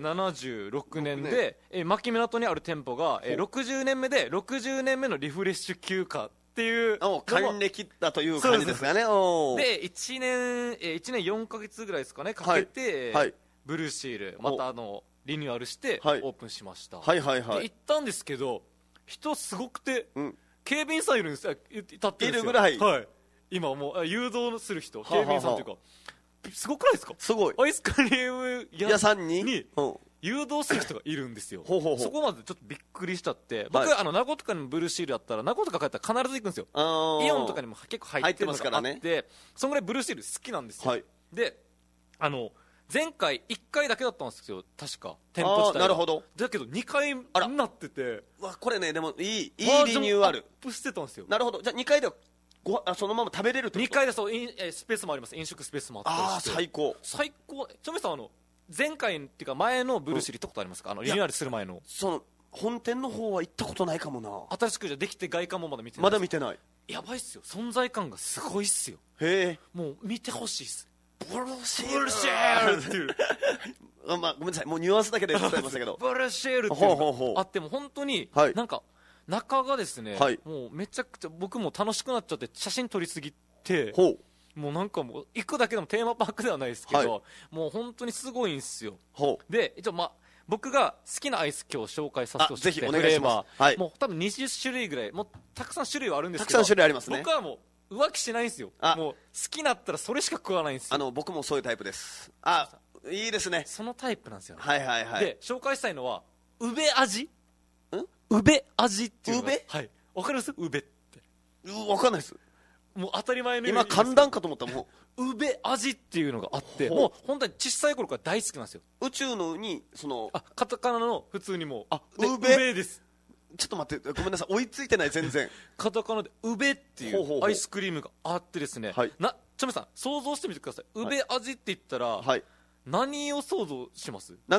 [SPEAKER 3] 76年で牧港にある店舗が60年目で60年目のリフレッシュ休暇っていう
[SPEAKER 2] 還暦だという感じですがね。
[SPEAKER 3] で1年4ヶ月ぐらいですかねかけて、ブルーシールまたリニューアルしてオープンしました。行ったんですけど人すごくて、警備員さんいるんですよ。立ってるんですよ。いるぐらい。今もう誘導する人、警備員さんというかすごくないですか？
[SPEAKER 2] すごい。
[SPEAKER 3] アイスクリーム屋さんに誘導する人がいるんですよ。そこまでちょっとびっくりしちゃって、僕名護とかにブルーシールあったら名護とか帰ったら必ず行くんですよ。イオンとかにも結構入ってますからあって、そのぐらいブルーシール好きなんですよ。で前回1回だけだったんですよ確か店舗自体が。なるほど。だけど2回になってて、
[SPEAKER 2] これねでもいいリニューアル
[SPEAKER 3] アップしてたんですよ。
[SPEAKER 2] なるほど。じゃあ2回でそのまま食べれるってこと？
[SPEAKER 3] 2階でスペースもあります。飲食スペースもあったりして。
[SPEAKER 2] 最高。
[SPEAKER 3] ちょめさん前回っていうか前のブルーシール行ったことありますか？リニューアルする前の。
[SPEAKER 2] その本店の方は行ったことないかもな。
[SPEAKER 3] 新しくじゃできて外観もまだ見てない。
[SPEAKER 2] まだ見てない。や
[SPEAKER 3] ばいっすよ。存在感がすごいっすよ。
[SPEAKER 2] へえ。
[SPEAKER 3] もう見てほしいっす。
[SPEAKER 2] ブルーシールっていうまあごめんなさい、もうニュアンスだけで伝えましたけど
[SPEAKER 3] ブルーシールっていうのがあっても本当になんか中がですね、もうめちゃくちゃ僕も楽しくなっちゃって写真撮りすぎて、もうなんかもう行くだけでもテーマパークではないですけど、もう本当にすごいんですよ。で一応僕が好きなアイス今日紹介させてほしい。ぜひお願いします。もう多分20種類ぐらいもうたくさん種類はあるんですけど、
[SPEAKER 2] たくさん種類ありますね。
[SPEAKER 3] 僕はもう浮気しないんですよ。もう好きなったらそれしか食わないんですよ。
[SPEAKER 2] 僕もそういうタイプです。いいですね。
[SPEAKER 3] そのタイプなんですよ。
[SPEAKER 2] で
[SPEAKER 3] 紹介したいのはウベ味。ウベ味っていうのが。わかります？ウベって
[SPEAKER 2] わかんないです。
[SPEAKER 3] もう当たり前のよう
[SPEAKER 2] に今寒暖かと思ったも
[SPEAKER 3] ん。ウベ味っていうのがあって、もう本当に小さい頃から大好きなんですよ。
[SPEAKER 2] 宇宙のに
[SPEAKER 3] カタカナの普通にも
[SPEAKER 2] ウベ
[SPEAKER 3] です。
[SPEAKER 2] ちょっと待って、ごめんなさい、追いついてない全然。
[SPEAKER 3] カタカナでウベっていうアイスクリームがあってですね、ちょめさん想像してみてください。ウベ味って言ったら何を想像します？
[SPEAKER 2] なんか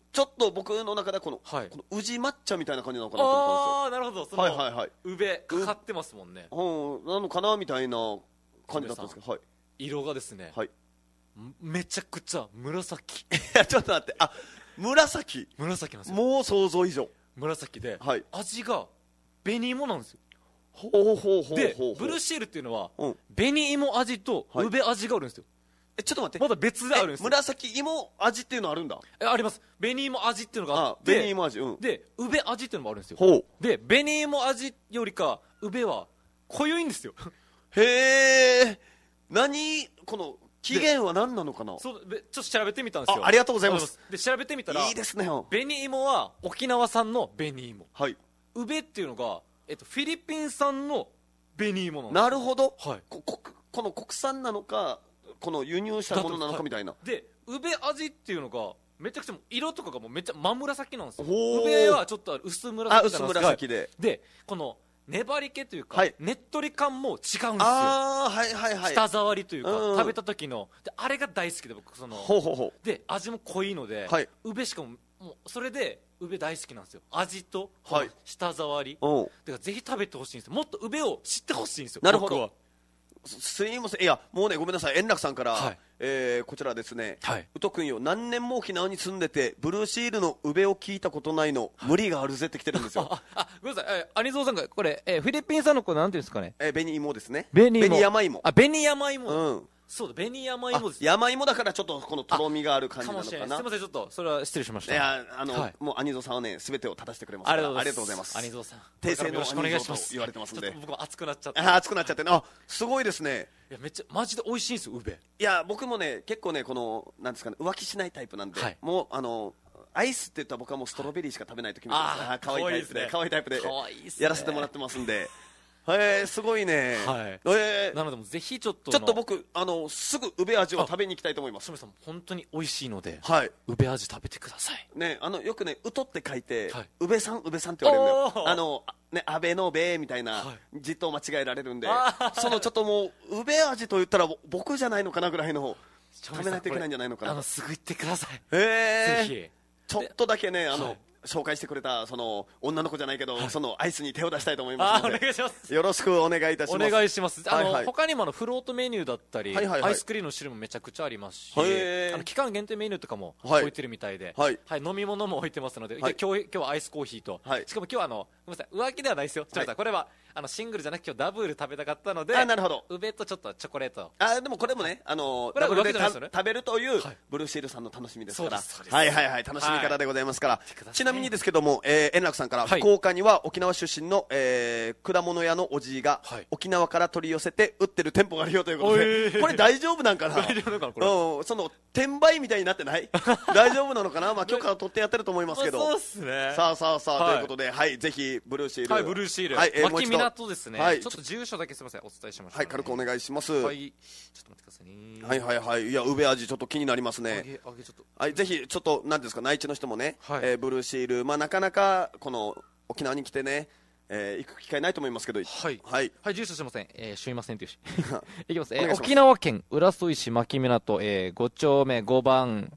[SPEAKER 2] ちょっと僕の中ではこの宇治抹茶みたいな感じなのかなと思ったんですよ。
[SPEAKER 3] ああ、なるほど。その宇部かかってますもんね。
[SPEAKER 2] なのかなみたいな感じだったんですけど、
[SPEAKER 3] 色がですね、めちゃくちゃ紫。
[SPEAKER 2] いや、ちょっと待って、紫
[SPEAKER 3] なんですよ。
[SPEAKER 2] もう想像以上
[SPEAKER 3] 紫で、味が紅芋なんですよ。でブルーシールっていうのは紅芋味と宇部味があるんですよ。
[SPEAKER 2] ちょっと待って、
[SPEAKER 3] まだ別であるんですよ。
[SPEAKER 2] 紫芋味っていうのあるんだ。
[SPEAKER 3] あります。紅芋味っていうのがあって、
[SPEAKER 2] 紅芋味、
[SPEAKER 3] で宇部味っていうのもあるんですよ。で紅芋味よりか宇部は濃いんですよ。
[SPEAKER 2] へえ。何この起源は何なのかな。
[SPEAKER 3] ちょっと調べてみたんですよ。
[SPEAKER 2] ありがとうございます。
[SPEAKER 3] で調べてみたら、
[SPEAKER 2] いいですね。
[SPEAKER 3] 紅芋は沖縄産の紅芋、宇部っていうのがフィリピン産の紅芋なんです。
[SPEAKER 2] なるほど。この国産なのかこの輸入したものなのかみたいな。
[SPEAKER 3] で宇部味っていうのがめちゃくちゃ色とかがもうめっちゃ真紫なんですよ。宇部はちょっと薄紫なんですけど、でこの粘り気というか、ねっとり感も違うんですよ。舌触りというか、食べた時のであれが大好きで、僕で味も濃いので、宇部しかもそれで宇部大好きなんですよ。味と舌触り、だからぜひ食べてほしいんですよ。もっと宇部を知ってほしいんですよ。
[SPEAKER 2] なるほど。すいません。いやもうね、ごめんなさい。円楽さんから、こちらですね、宇都君よ、何年も沖縄に住んでてブルーシールの宇部を聞いたことないの、無理があるぜって来てるんですよ。
[SPEAKER 3] ごめんなさい。アニゾーさんがこれ、フィリピン産の子なんていうんですかね。
[SPEAKER 2] 紅芋ですね。
[SPEAKER 3] 紅
[SPEAKER 2] 山芋。
[SPEAKER 3] 紅山芋。そうだ、紅山芋です。
[SPEAKER 2] 山芋だからちょっとこのとろみがある感じなのかな。
[SPEAKER 3] すみません、ちょっとそれは失礼しました。
[SPEAKER 2] いや、もうアニゾーさんはね、全てを正してくれますから。ありがとうございます。
[SPEAKER 3] アニゾーさん、
[SPEAKER 2] 訂正のよろしくお願いしますと言われてますんで、
[SPEAKER 3] 僕も熱くなっちゃって。
[SPEAKER 2] 熱くなっちゃって、すごいですね。
[SPEAKER 3] いや、めっちゃマジで美味しいんですよ、宇部。
[SPEAKER 2] いや、僕もね、結構ね、このなんですかね、浮気しないタイプなんで、もうアイスって言ったら僕はもうストロベリーしか食べないと決めてます。可愛いタイプで、可愛いタイプでやらせてもらってますんで。すごいね。
[SPEAKER 3] なのでぜひちょっと
[SPEAKER 2] 僕すぐ宇部味を食べに行きたいと思います。
[SPEAKER 3] 清水さん本当に美味しいので、宇部味食べてください
[SPEAKER 2] ね。よくね、うとって書いて宇部さんって言われるんだよ。ね、安倍のべみたいな字と間違えられるんで、そのちょっともう宇部味と言ったら僕じゃないのかなぐらいの食べないといけないんじゃないのかな。
[SPEAKER 3] すぐ行ってください。
[SPEAKER 2] ぜひちょっとだけね、紹介してくれたその女の子じゃないけど、そのアイスに手を出したいと思いますので、
[SPEAKER 3] お願いします。
[SPEAKER 2] よろしくお願いいたします。
[SPEAKER 3] お願いします。他にもフロートメニューだったり、アイスクリームの種類もめちゃくちゃありますし、期間限定メニューとかも置いてるみたいで、飲み物も置いてますので、今日はアイスコーヒーと、しかも今日はごめんなさい、浮気ではないですよ。これはシングルじゃなく今日ダブル食べたかったので、
[SPEAKER 2] なるほど。
[SPEAKER 3] 宇部とちょっとチョコレート。
[SPEAKER 2] でもこれもね、ダブルで食べるというブルーシールさんの楽しみですから、楽しみ方でございますから。ちなみにですけども、円楽さんから、福岡には沖縄出身の果物屋のおじいが沖縄から取り寄せて売ってる店舗があるよということで、これ大丈夫なんかな。その転売みたいになってない。大丈夫なのかな。許可を取ってやってると思いますけど。
[SPEAKER 3] そうですね。
[SPEAKER 2] さあということで、ぜひブルーシール、
[SPEAKER 3] ブルーシール、牧港ですね。ちょっと住所だけすみません、お伝えしましょう。
[SPEAKER 2] 軽くお願いします。
[SPEAKER 3] ちょっと待ってくださいね。
[SPEAKER 2] いや、宇部味ちょっと気になりますね。ぜひちょっとなんですか、内地の人もね、ブルーシール、なかなかこの沖縄に来てね、行く機会ないと思いますけど、
[SPEAKER 3] 住所すみません、すみませんといういきます。沖縄県浦添市牧港、5丁目5番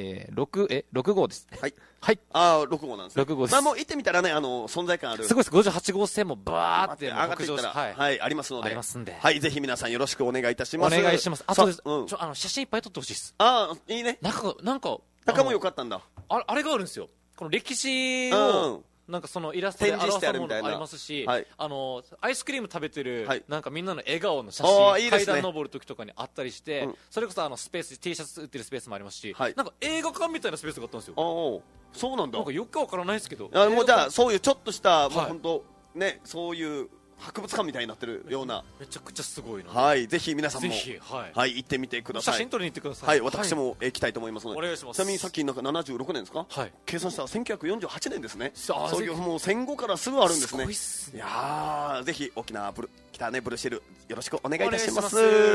[SPEAKER 3] 6号です。
[SPEAKER 2] 6号なんですね。
[SPEAKER 3] 6号です。
[SPEAKER 2] もう行ってみたらね、存在感ある。
[SPEAKER 3] すごいです。58号線もバーって
[SPEAKER 2] 上がっていったら、ありますので。
[SPEAKER 3] ありますんで。
[SPEAKER 2] ぜひ皆さんよろしくお願いいたします。
[SPEAKER 3] お願いします。あと写真いっぱい撮ってほしいです。
[SPEAKER 2] いいね。
[SPEAKER 3] 中
[SPEAKER 2] も良かったんだ。
[SPEAKER 3] あれがあるんですよ。この歴史を、なんかそのイラストで表したものもありますし、アイスクリーム食べてるなんかみんなの笑顔の写真、階段登る時とかにあったりして、それこそスペース T シャツ売ってるスペースもありますし、なんか映画館みたいなスペースがあったんですよ。
[SPEAKER 2] そうなんだ。
[SPEAKER 3] なんかよくわからないですけど、
[SPEAKER 2] もうじゃあそういうちょっとしたもう本当ね、そういう博物館みたいになってるような、
[SPEAKER 3] めちゃくちゃすごいな。
[SPEAKER 2] ぜひ皆さんも行ってみてください。
[SPEAKER 3] 写真撮りに行ってください。
[SPEAKER 2] 私も行きたいと思いますので。
[SPEAKER 3] お願いします。
[SPEAKER 2] ちなみにさっきなんか76年ですか。計算したら1948年ですね。そういうもう戦後からすぐあるんですね。いやぜひ沖縄北ねブルーシールよろしくお願いいたします。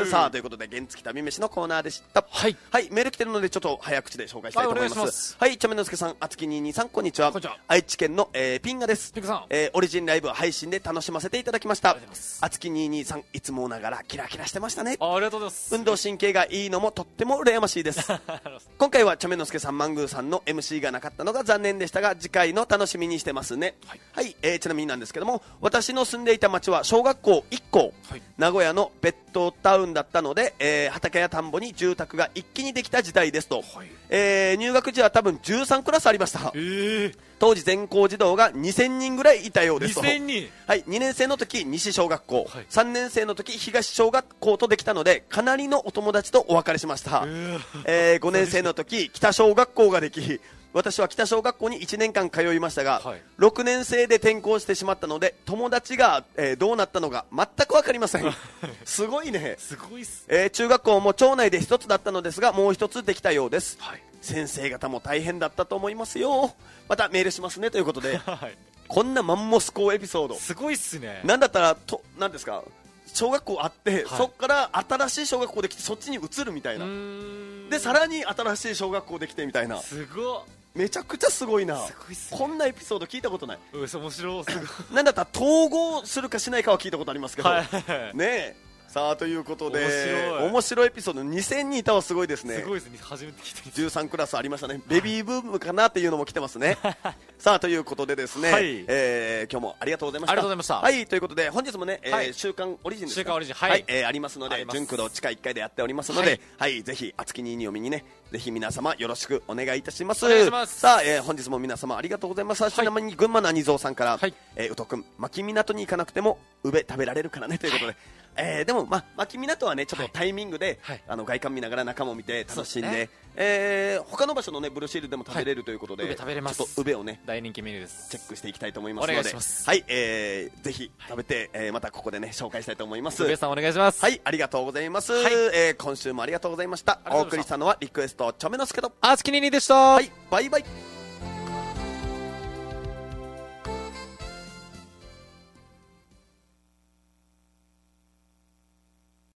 [SPEAKER 2] さあということで原付旅飯のコーナーでした。メール来てるのでちょっと早口で紹介したいと思います。ちゃめのすけさん、あつきににさん、こんにちは。愛知県のピンガです。オリジンライブ配信で楽しませていたただきました。あつき22さん、いつもながらキラキラしてましたね。
[SPEAKER 3] ありがとうございます。
[SPEAKER 2] 運動神経がいいのもとっても羨ましいです。今回はチョメノスケさん、マングーさんの MC がなかったのが残念でしたが、次回の楽しみにしてますね。はい、ちなみになんですけども、私の住んでいた町は小学校1校、名古屋のベッドタウンだったので、畑や田んぼに住宅が一気にできた時代ですと、入学時は多分13クラスありました。当時全校児童が2000人ぐらいいたようですと。
[SPEAKER 3] 2000人。
[SPEAKER 2] はい、2年生の時西小学校、3年生の時東小学校とできたので、かなりのお友達とお別れしました。5年生の時北小学校ができ、私は北小学校に1年間通いましたが、6年生で転校してしまったので、友達が、どうなったのか全く分かりません。すごいね。
[SPEAKER 3] すごいっす。
[SPEAKER 2] 中学校も町内で1つだったのですが、もう1つできたようです。先生方も大変だったと思いますよ。またメールしますねということで、こんなマンモス校エピソード
[SPEAKER 3] すごいっすね。
[SPEAKER 2] なんだったらなんですか、小学校あって、そこから新しい小学校できてそっちに移るみたいな、でさらに新しい小学校できてみたいな、
[SPEAKER 3] すごっ、
[SPEAKER 2] めちゃくちゃすごいな。
[SPEAKER 3] すごいっすね。
[SPEAKER 2] こんなエピソード聞いたことない。
[SPEAKER 3] 面白い。すごい。
[SPEAKER 2] なんだったら統合するかしないかは聞いたことありますけど、ねえ。さあということで面白いエピソード2000人いたはすごいですね。
[SPEAKER 3] すごいですね。初めて聞いた。
[SPEAKER 2] 13クラスありましたね。ベビーブームかなっていうのも来てますね。さあということでですね、今日もありがとうございました。
[SPEAKER 3] ありがとうございました。
[SPEAKER 2] はい、ということで本日もね、週刊オリジンですか、
[SPEAKER 3] はい、
[SPEAKER 2] ありますので、純駆動地下1階でやっておりますので、はい、ぜひあつきに読みにね、ぜひ皆様よろしくお願いいたします。
[SPEAKER 3] お願いします。
[SPEAKER 2] さあ、本日も皆様ありがとうございます。ちなみに群馬の兄蔵さんから、宇都くん牧港に行かなくても宇部食べられるからねということで、でも牧港はねちょっとタイミングで、外観見ながら中も見て楽しんで、他の場所のねブルーシールでも食べれるということで、
[SPEAKER 3] 宇部食べれます。
[SPEAKER 2] ちょっと宇部をね
[SPEAKER 3] 大人気メニューです。
[SPEAKER 2] チェックしていきたいと思いますので、
[SPEAKER 3] お願いします。
[SPEAKER 2] はい、ぜひ食べて、またここでね紹介したいと思います。
[SPEAKER 3] 宇部さんお願いします。
[SPEAKER 2] はい、ありがとうございます。今週もありがとうございました。お送りしたのはリクエストチョメノスケと
[SPEAKER 3] あつきににでした。
[SPEAKER 2] はい、バイバイ。